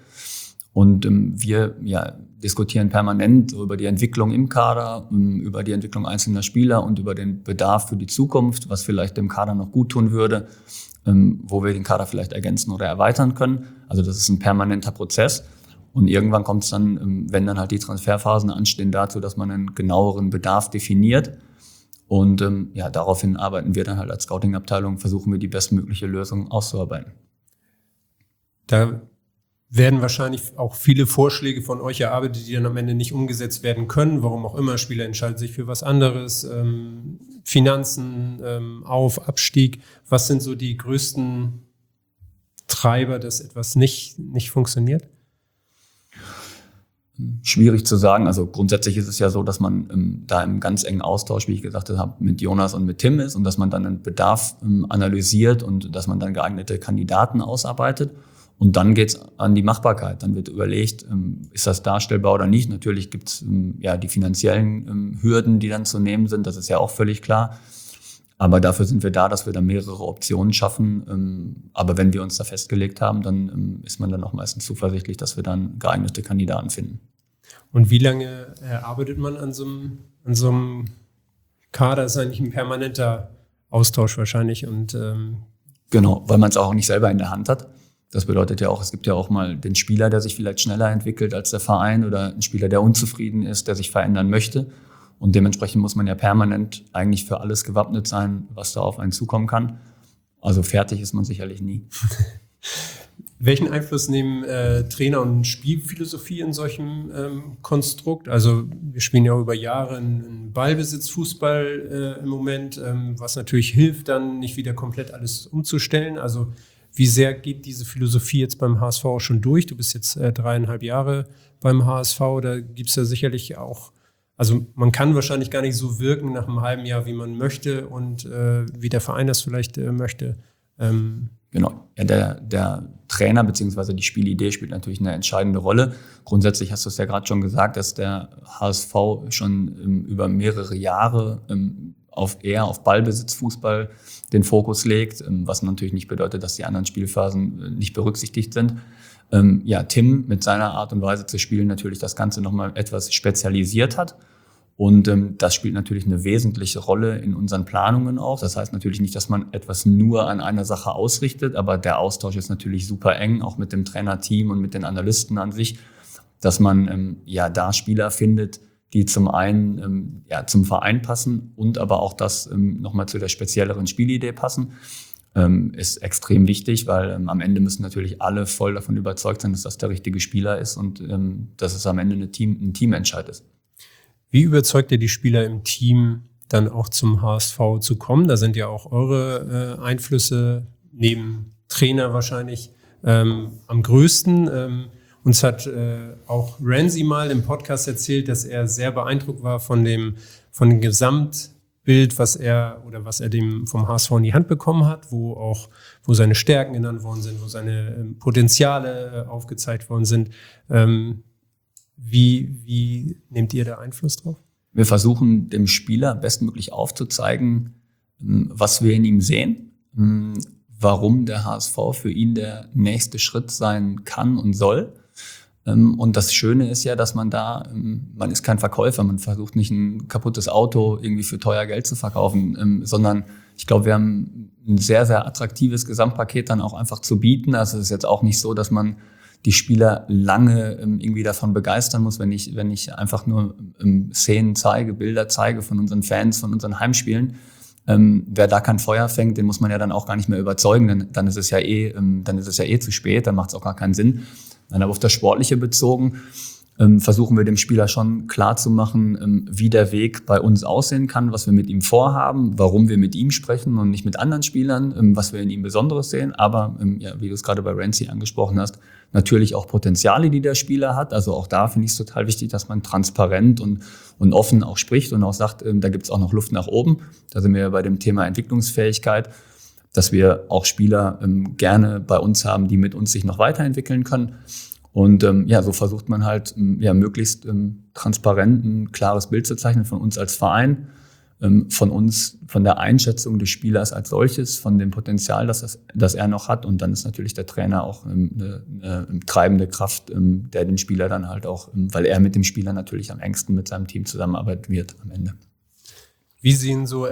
Und ähm, wir ja, diskutieren permanent über die Entwicklung im Kader, ähm, über die Entwicklung einzelner Spieler und über den Bedarf für die Zukunft, was vielleicht dem Kader noch gut tun würde, ähm, wo wir den Kader vielleicht ergänzen oder erweitern können. Also das ist ein permanenter Prozess. Und irgendwann kommt es dann, ähm, wenn dann halt die Transferphasen anstehen, dazu, dass man einen genaueren Bedarf definiert. Und ähm, ja, daraufhin arbeiten wir dann halt als Scouting-Abteilung, versuchen wir die bestmögliche Lösung auszuarbeiten. Da werden wahrscheinlich auch viele Vorschläge von euch erarbeitet, die dann am Ende nicht umgesetzt werden können. Warum auch immer, Spieler entscheiden sich für was anderes. Ähm, Finanzen, ähm, Auf-, Abstieg. Was sind so die größten Treiber, dass etwas nicht, nicht funktioniert? Schwierig zu sagen. Also grundsätzlich ist es ja so, dass man ähm, da im ganz engen Austausch, wie ich gesagt habe, mit Jonas und mit Tim ist und dass man dann einen Bedarf ähm, analysiert und dass man dann geeignete Kandidaten ausarbeitet. Und dann geht's an die Machbarkeit. Dann wird überlegt, ähm, ist das darstellbar oder nicht. Natürlich gibt's ähm, ja die finanziellen ähm, Hürden, die dann zu nehmen sind. Das ist ja auch völlig klar. Aber dafür sind wir da, dass wir da mehrere Optionen schaffen. Ähm, aber wenn wir uns da festgelegt haben, dann ähm, ist man dann auch meistens zuversichtlich, dass wir dann geeignete Kandidaten finden. Und wie lange äh, arbeitet man an so einem, an so einem Kader? Das ist eigentlich ein permanenter Austausch wahrscheinlich. Und ähm genau, weil man es auch nicht selber in der Hand hat. Das bedeutet ja auch, es gibt ja auch mal den Spieler, der sich vielleicht schneller entwickelt als der Verein oder ein Spieler, der unzufrieden ist, der sich verändern möchte. Und dementsprechend muss man ja permanent eigentlich für alles gewappnet sein, was da auf einen zukommen kann. Also fertig ist man sicherlich nie. Welchen Einfluss nehmen äh, Trainer und Spielphilosophie in solchem ähm, Konstrukt? Also wir spielen ja auch über Jahre in Ballbesitzfußball äh, im Moment, ähm, was natürlich hilft, dann nicht wieder komplett alles umzustellen. Also wie sehr geht diese Philosophie jetzt beim H S V auch schon durch? Du bist jetzt äh, dreieinhalb Jahre beim H S V, da gibt es ja sicherlich auch, also man kann wahrscheinlich gar nicht so wirken nach einem halben Jahr, wie man möchte und äh, wie der Verein das vielleicht äh, möchte. Ähm, Genau. Ja, der, der Trainer bzw. die Spielidee spielt natürlich eine entscheidende Rolle. Grundsätzlich hast du es ja gerade schon gesagt, dass der H S V schon ähm, über mehrere Jahre ähm, auf eher auf Ballbesitzfußball den Fokus legt, ähm, was natürlich nicht bedeutet, dass die anderen Spielphasen äh, nicht berücksichtigt sind. Ähm, ja, Tim mit seiner Art und Weise zu spielen natürlich das Ganze nochmal etwas spezialisiert hat. Und ähm, das spielt natürlich eine wesentliche Rolle in unseren Planungen auch. Das heißt natürlich nicht, dass man etwas nur an einer Sache ausrichtet, aber der Austausch ist natürlich super eng, auch mit dem Trainerteam und mit den Analysten an sich, dass man ähm, ja da Spieler findet, die zum einen ähm, ja zum Verein passen und aber auch das ähm, nochmal zu der spezielleren Spielidee passen. Ähm, ist extrem wichtig, weil ähm, am Ende müssen natürlich alle voll davon überzeugt sein, dass das der richtige Spieler ist und ähm, dass es am Ende eine Team, ein Teamentscheid ist. Wie überzeugt ihr die Spieler im Team, dann auch zum H S V zu kommen? Da sind ja auch eure äh, Einflüsse neben Trainer wahrscheinlich ähm, am größten. Ähm, uns hat äh, auch Renzi mal im Podcast erzählt, dass er sehr beeindruckt war von dem, von dem Gesamtbild, was er oder was er dem vom H S V in die Hand bekommen hat, wo auch, wo seine Stärken genannt worden sind, wo seine ähm, Potenziale äh, aufgezeigt worden sind. Ähm, Wie, wie nehmt ihr da Einfluss drauf? Wir versuchen dem Spieler bestmöglich aufzuzeigen, was wir in ihm sehen, warum der H S V für ihn der nächste Schritt sein kann und soll. Und das Schöne ist ja, dass man da, man ist kein Verkäufer, man versucht nicht ein kaputtes Auto irgendwie für teuer Geld zu verkaufen, sondern ich glaube, wir haben ein sehr, sehr attraktives Gesamtpaket dann auch einfach zu bieten. Also es ist jetzt auch nicht so, dass man die Spieler lange ähm, irgendwie davon begeistern muss, wenn ich, wenn ich einfach nur ähm, Szenen zeige, Bilder zeige von unseren Fans, von unseren Heimspielen. Ähm, wer da kein Feuer fängt, den muss man ja dann auch gar nicht mehr überzeugen, denn dann ist es ja eh, ähm, dann ist es ja eh zu spät, dann macht es auch gar keinen Sinn. Dann aber auf das Sportliche bezogen, ähm, versuchen wir dem Spieler schon klar zu machen, ähm, wie der Weg bei uns aussehen kann, was wir mit ihm vorhaben, warum wir mit ihm sprechen und nicht mit anderen Spielern, ähm, was wir in ihm Besonderes sehen. Aber, ähm, ja, wie du es gerade bei Renzi angesprochen hast, natürlich auch Potenziale, die der Spieler hat. Also auch da finde ich es total wichtig, dass man transparent und, und offen auch spricht und auch sagt, ähm, da gibt es auch noch Luft nach oben. Da sind wir bei dem Thema Entwicklungsfähigkeit, dass wir auch Spieler ähm, gerne bei uns haben, die mit uns sich noch weiterentwickeln können. Und ähm, ja, so versucht man halt ähm, ja möglichst ähm, transparent ein klares Bild zu zeichnen von uns als Verein, ähm, von uns, von der Einschätzung des Spielers als solches, von dem Potenzial, das, das, das er noch hat. Und dann ist natürlich der Trainer auch ähm, eine, eine treibende Kraft, ähm, der den Spieler dann halt auch, ähm, weil er mit dem Spieler natürlich am engsten mit seinem Team zusammenarbeiten wird am Ende. Wie sehen so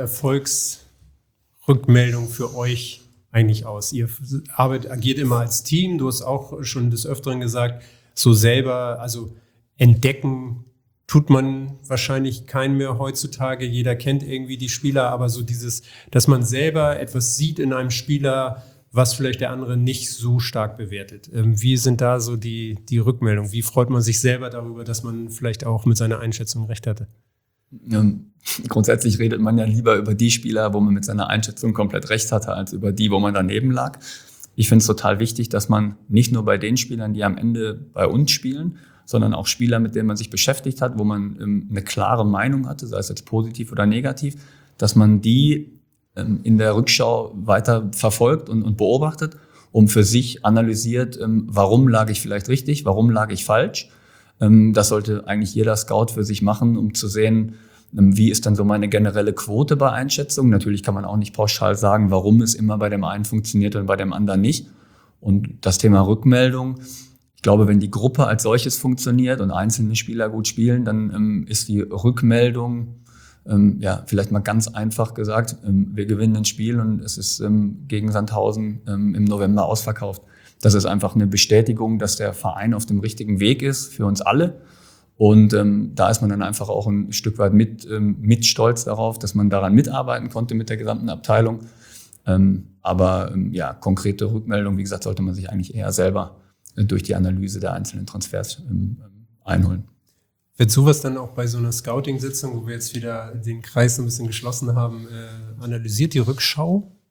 Erfolgsrückmeldungen für euch eigentlich aus? Ihr arbeitet, agiert immer als Team. Du hast auch schon des Öfteren gesagt, so selber, also entdecken tut man wahrscheinlich keinen mehr heutzutage. Jeder kennt irgendwie die Spieler, aber so dieses, dass man selber etwas sieht in einem Spieler, was vielleicht der andere nicht so stark bewertet. Wie sind da so die, die Rückmeldungen? Wie freut man sich selber darüber, dass man vielleicht auch mit seiner Einschätzung recht hatte? Ähm, grundsätzlich redet man ja lieber über die Spieler, wo man mit seiner Einschätzung komplett recht hatte, als über die, wo man daneben lag. Ich finde es total wichtig, dass man nicht nur bei den Spielern, die am Ende bei uns spielen, sondern auch Spieler, mit denen man sich beschäftigt hat, wo man ähm, eine klare Meinung hatte, sei es jetzt positiv oder negativ, dass man die ähm, in der Rückschau weiter verfolgt und, und beobachtet, um für sich analysiert, ähm, warum lag ich vielleicht richtig, warum lag ich falsch. Das sollte eigentlich jeder Scout für sich machen, um zu sehen, wie ist dann so meine generelle Quote bei Einschätzungen. Natürlich kann man auch nicht pauschal sagen, warum es immer bei dem einen funktioniert und bei dem anderen nicht. Und das Thema Rückmeldung, ich glaube, wenn die Gruppe als solches funktioniert und einzelne Spieler gut spielen, dann ähm, ist die Rückmeldung, ähm, ja, vielleicht mal ganz einfach gesagt, ähm, wir gewinnen ein Spiel und es ist ähm, gegen Sandhausen ähm, im November ausverkauft. Das ist einfach eine Bestätigung, dass der Verein auf dem richtigen Weg ist für uns alle. Und ähm, da ist man dann einfach auch ein Stück weit mit, ähm, mit stolz darauf, dass man daran mitarbeiten konnte mit der gesamten Abteilung. Ähm, aber ähm, ja, konkrete Rückmeldung, wie gesagt, sollte man sich eigentlich eher selber äh, durch die Analyse der einzelnen Transfers ähm, einholen. Wird sowas dann auch bei so einer Scouting-Sitzung, wo wir jetzt wieder den Kreis so ein bisschen geschlossen haben, äh, analysiert die Rückschau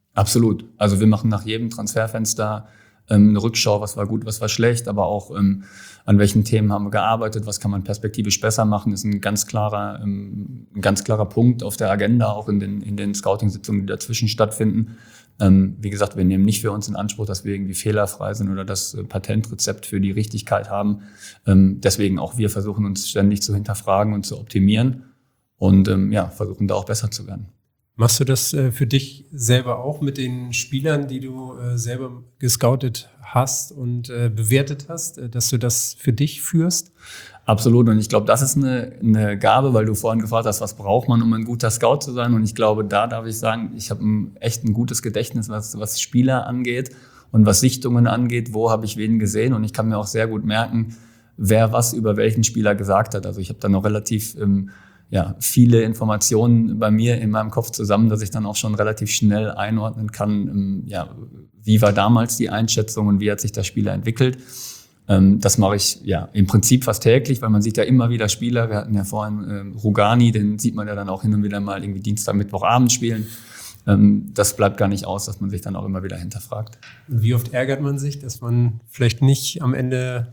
Absolut. Also wir machen nach jedem Transferfenster ähm, eine Rückschau, was war gut, was war schlecht, aber auch ähm, an welchen Themen haben wir gearbeitet, was kann man perspektivisch besser machen, ist ein ganz klarer, ähm, ein ganz klarer Punkt auf der Agenda, auch in den, in den Scouting-Sitzungen, die dazwischen stattfinden. Ähm, wie gesagt, wir nehmen nicht für uns in Anspruch, dass wir irgendwie fehlerfrei sind oder das äh, Patentrezept für die Richtigkeit haben. Ähm, deswegen auch wir versuchen uns ständig zu hinterfragen und zu optimieren und ähm, ja, versuchen da auch besser zu werden. Machst du das äh, für dich selber auch mit den Spielern, die du äh, selber gescoutet hast und äh, bewertet hast, äh, dass du das für dich führst? Absolut. Und ich glaube, das ist eine, eine Gabe, weil du vorhin gefragt hast, was braucht man, um ein guter Scout zu sein? Und ich glaube, da darf ich sagen, ich habe ein, echt ein gutes Gedächtnis, was, was Spieler angeht und was Sichtungen angeht. Wo habe ich wen gesehen? Und ich kann mir auch sehr gut merken, wer was über welchen Spieler gesagt hat. Also ich habe da noch relativ ähm, ja, viele Informationen bei mir in meinem Kopf zusammen, dass ich dann auch schon relativ schnell einordnen kann, ähm, ja, wie war damals die Einschätzung und wie hat sich der Spieler entwickelt. Ähm, das mache ich ja im Prinzip fast täglich, weil man sieht ja immer wieder Spieler. Wir hatten ja vorhin ähm, Rugani, den sieht man ja dann auch hin und wieder mal irgendwie Dienstag, Mittwochabend spielen. Ähm, das bleibt gar nicht aus, dass man sich dann auch immer wieder hinterfragt. Wie oft ärgert man sich, dass man vielleicht nicht am Ende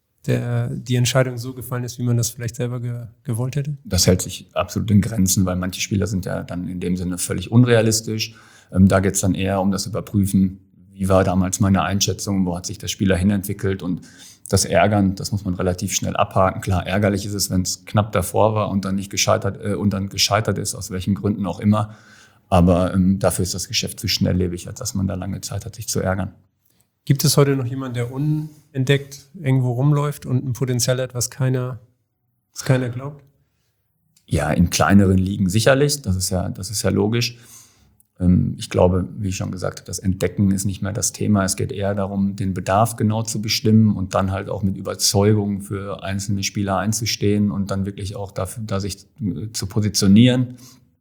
der die Entscheidung so gefallen ist, wie man das vielleicht selber ge, gewollt hätte? Das hält sich absolut in Grenzen, weil manche Spieler sind ja dann in dem Sinne völlig unrealistisch. Ähm, da geht es dann eher um das Überprüfen, wie war damals meine Einschätzung, wo hat sich der Spieler hinentwickelt und das Ärgern, das muss man relativ schnell abhaken. Klar, ärgerlich ist es, wenn es knapp davor war und dann nicht gescheitert äh, und dann gescheitert ist, aus welchen Gründen auch immer. Aber ähm, dafür ist das Geschäft zu schnelllebig, als dass man da lange Zeit hat, sich zu ärgern. Gibt es heute noch jemanden, der unentdeckt irgendwo rumläuft und ein Potenzial hat, was keiner, was keiner glaubt? Ja, in kleineren Ligen sicherlich. Das ist ja, das ist ja logisch. Ähm, ich glaube, wie ich schon gesagt habe, das Entdecken ist nicht mehr das Thema. Es geht eher darum, den Bedarf genau zu bestimmen und dann halt auch mit Überzeugung für einzelne Spieler einzustehen und dann wirklich auch dafür, da sich zu positionieren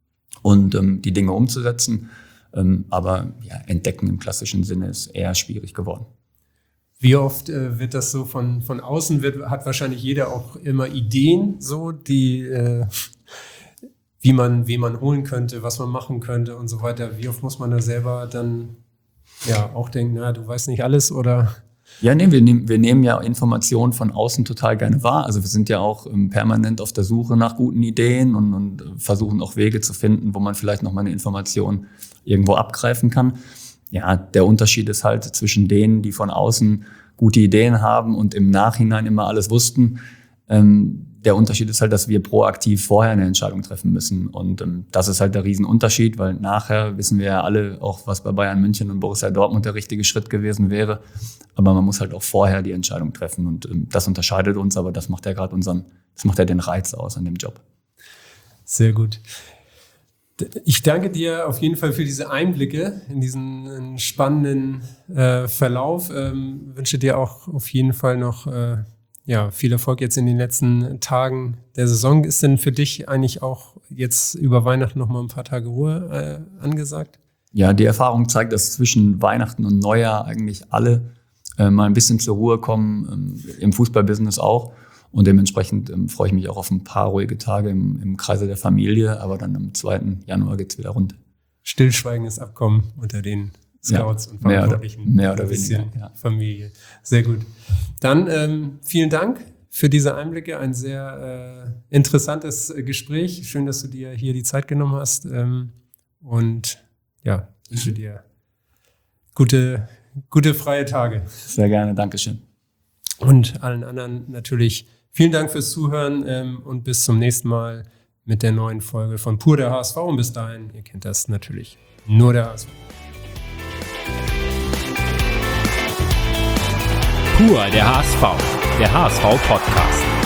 und ähm, die Dinge umzusetzen. Ähm, aber ja, Entdecken im klassischen Sinne ist eher schwierig geworden. Wie oft äh, wird das so von, von außen, wird, hat wahrscheinlich jeder auch immer Ideen, so, die, äh, wie man, wie man holen könnte, was man machen könnte und so weiter. Wie oft muss man da selber dann ja auch denken, na, du weißt nicht alles oder? Ja, nee, wir nehmen, wir nehmen ja Informationen von außen total gerne wahr. Also wir sind ja auch ähm, permanent auf der Suche nach guten Ideen und, und versuchen auch Wege zu finden, wo man vielleicht noch mal eine Information irgendwo abgreifen kann. Ja, der Unterschied ist halt zwischen denen, die von außen gute Ideen haben und im Nachhinein immer alles wussten. Ähm, der Unterschied ist halt, dass wir proaktiv vorher eine Entscheidung treffen müssen. Und ähm, das ist halt der Riesenunterschied, weil nachher wissen wir ja alle auch, was bei Bayern München und Borussia Dortmund der richtige Schritt gewesen wäre. Aber man muss halt auch vorher die Entscheidung treffen. Und ähm, das unterscheidet uns, aber das macht ja gerade unseren, das macht ja den Reiz aus an dem Job. Sehr gut. Ich danke dir auf jeden Fall für diese Einblicke in diesen spannenden äh, Verlauf. Ähm, wünsche dir auch auf jeden Fall noch äh, ja, viel Erfolg jetzt in den letzten Tagen der Saison. Ist denn für dich eigentlich auch jetzt über Weihnachten noch mal ein paar Tage Ruhe äh, angesagt? Ja, die Erfahrung zeigt, dass zwischen Weihnachten und Neujahr eigentlich alle äh, mal ein bisschen zur Ruhe kommen, ähm, im Fußballbusiness auch. Und dementsprechend ähm, freue ich mich auch auf ein paar ruhige Tage im, im Kreise der Familie. Aber dann am zweiten Januar geht's wieder rund. Stillschweigendes Abkommen unter den Scouts ja, und Verantwortlichen. Mehr oder, mehr oder weniger. Ja. Familie. Sehr gut. Dann ähm, vielen Dank für diese Einblicke. Ein sehr äh, interessantes äh, Gespräch. Schön, dass du dir hier die Zeit genommen hast. Ähm, und ja, wünsche dir gute, gute freie Tage. Sehr gerne. Dankeschön. Und allen anderen natürlich vielen Dank fürs Zuhören ähm, und bis zum nächsten Mal mit der neuen Folge von Pur der H S V. Und bis dahin, ihr kennt das natürlich, nur der H S V. Pur der H S V, der H S V Podcast.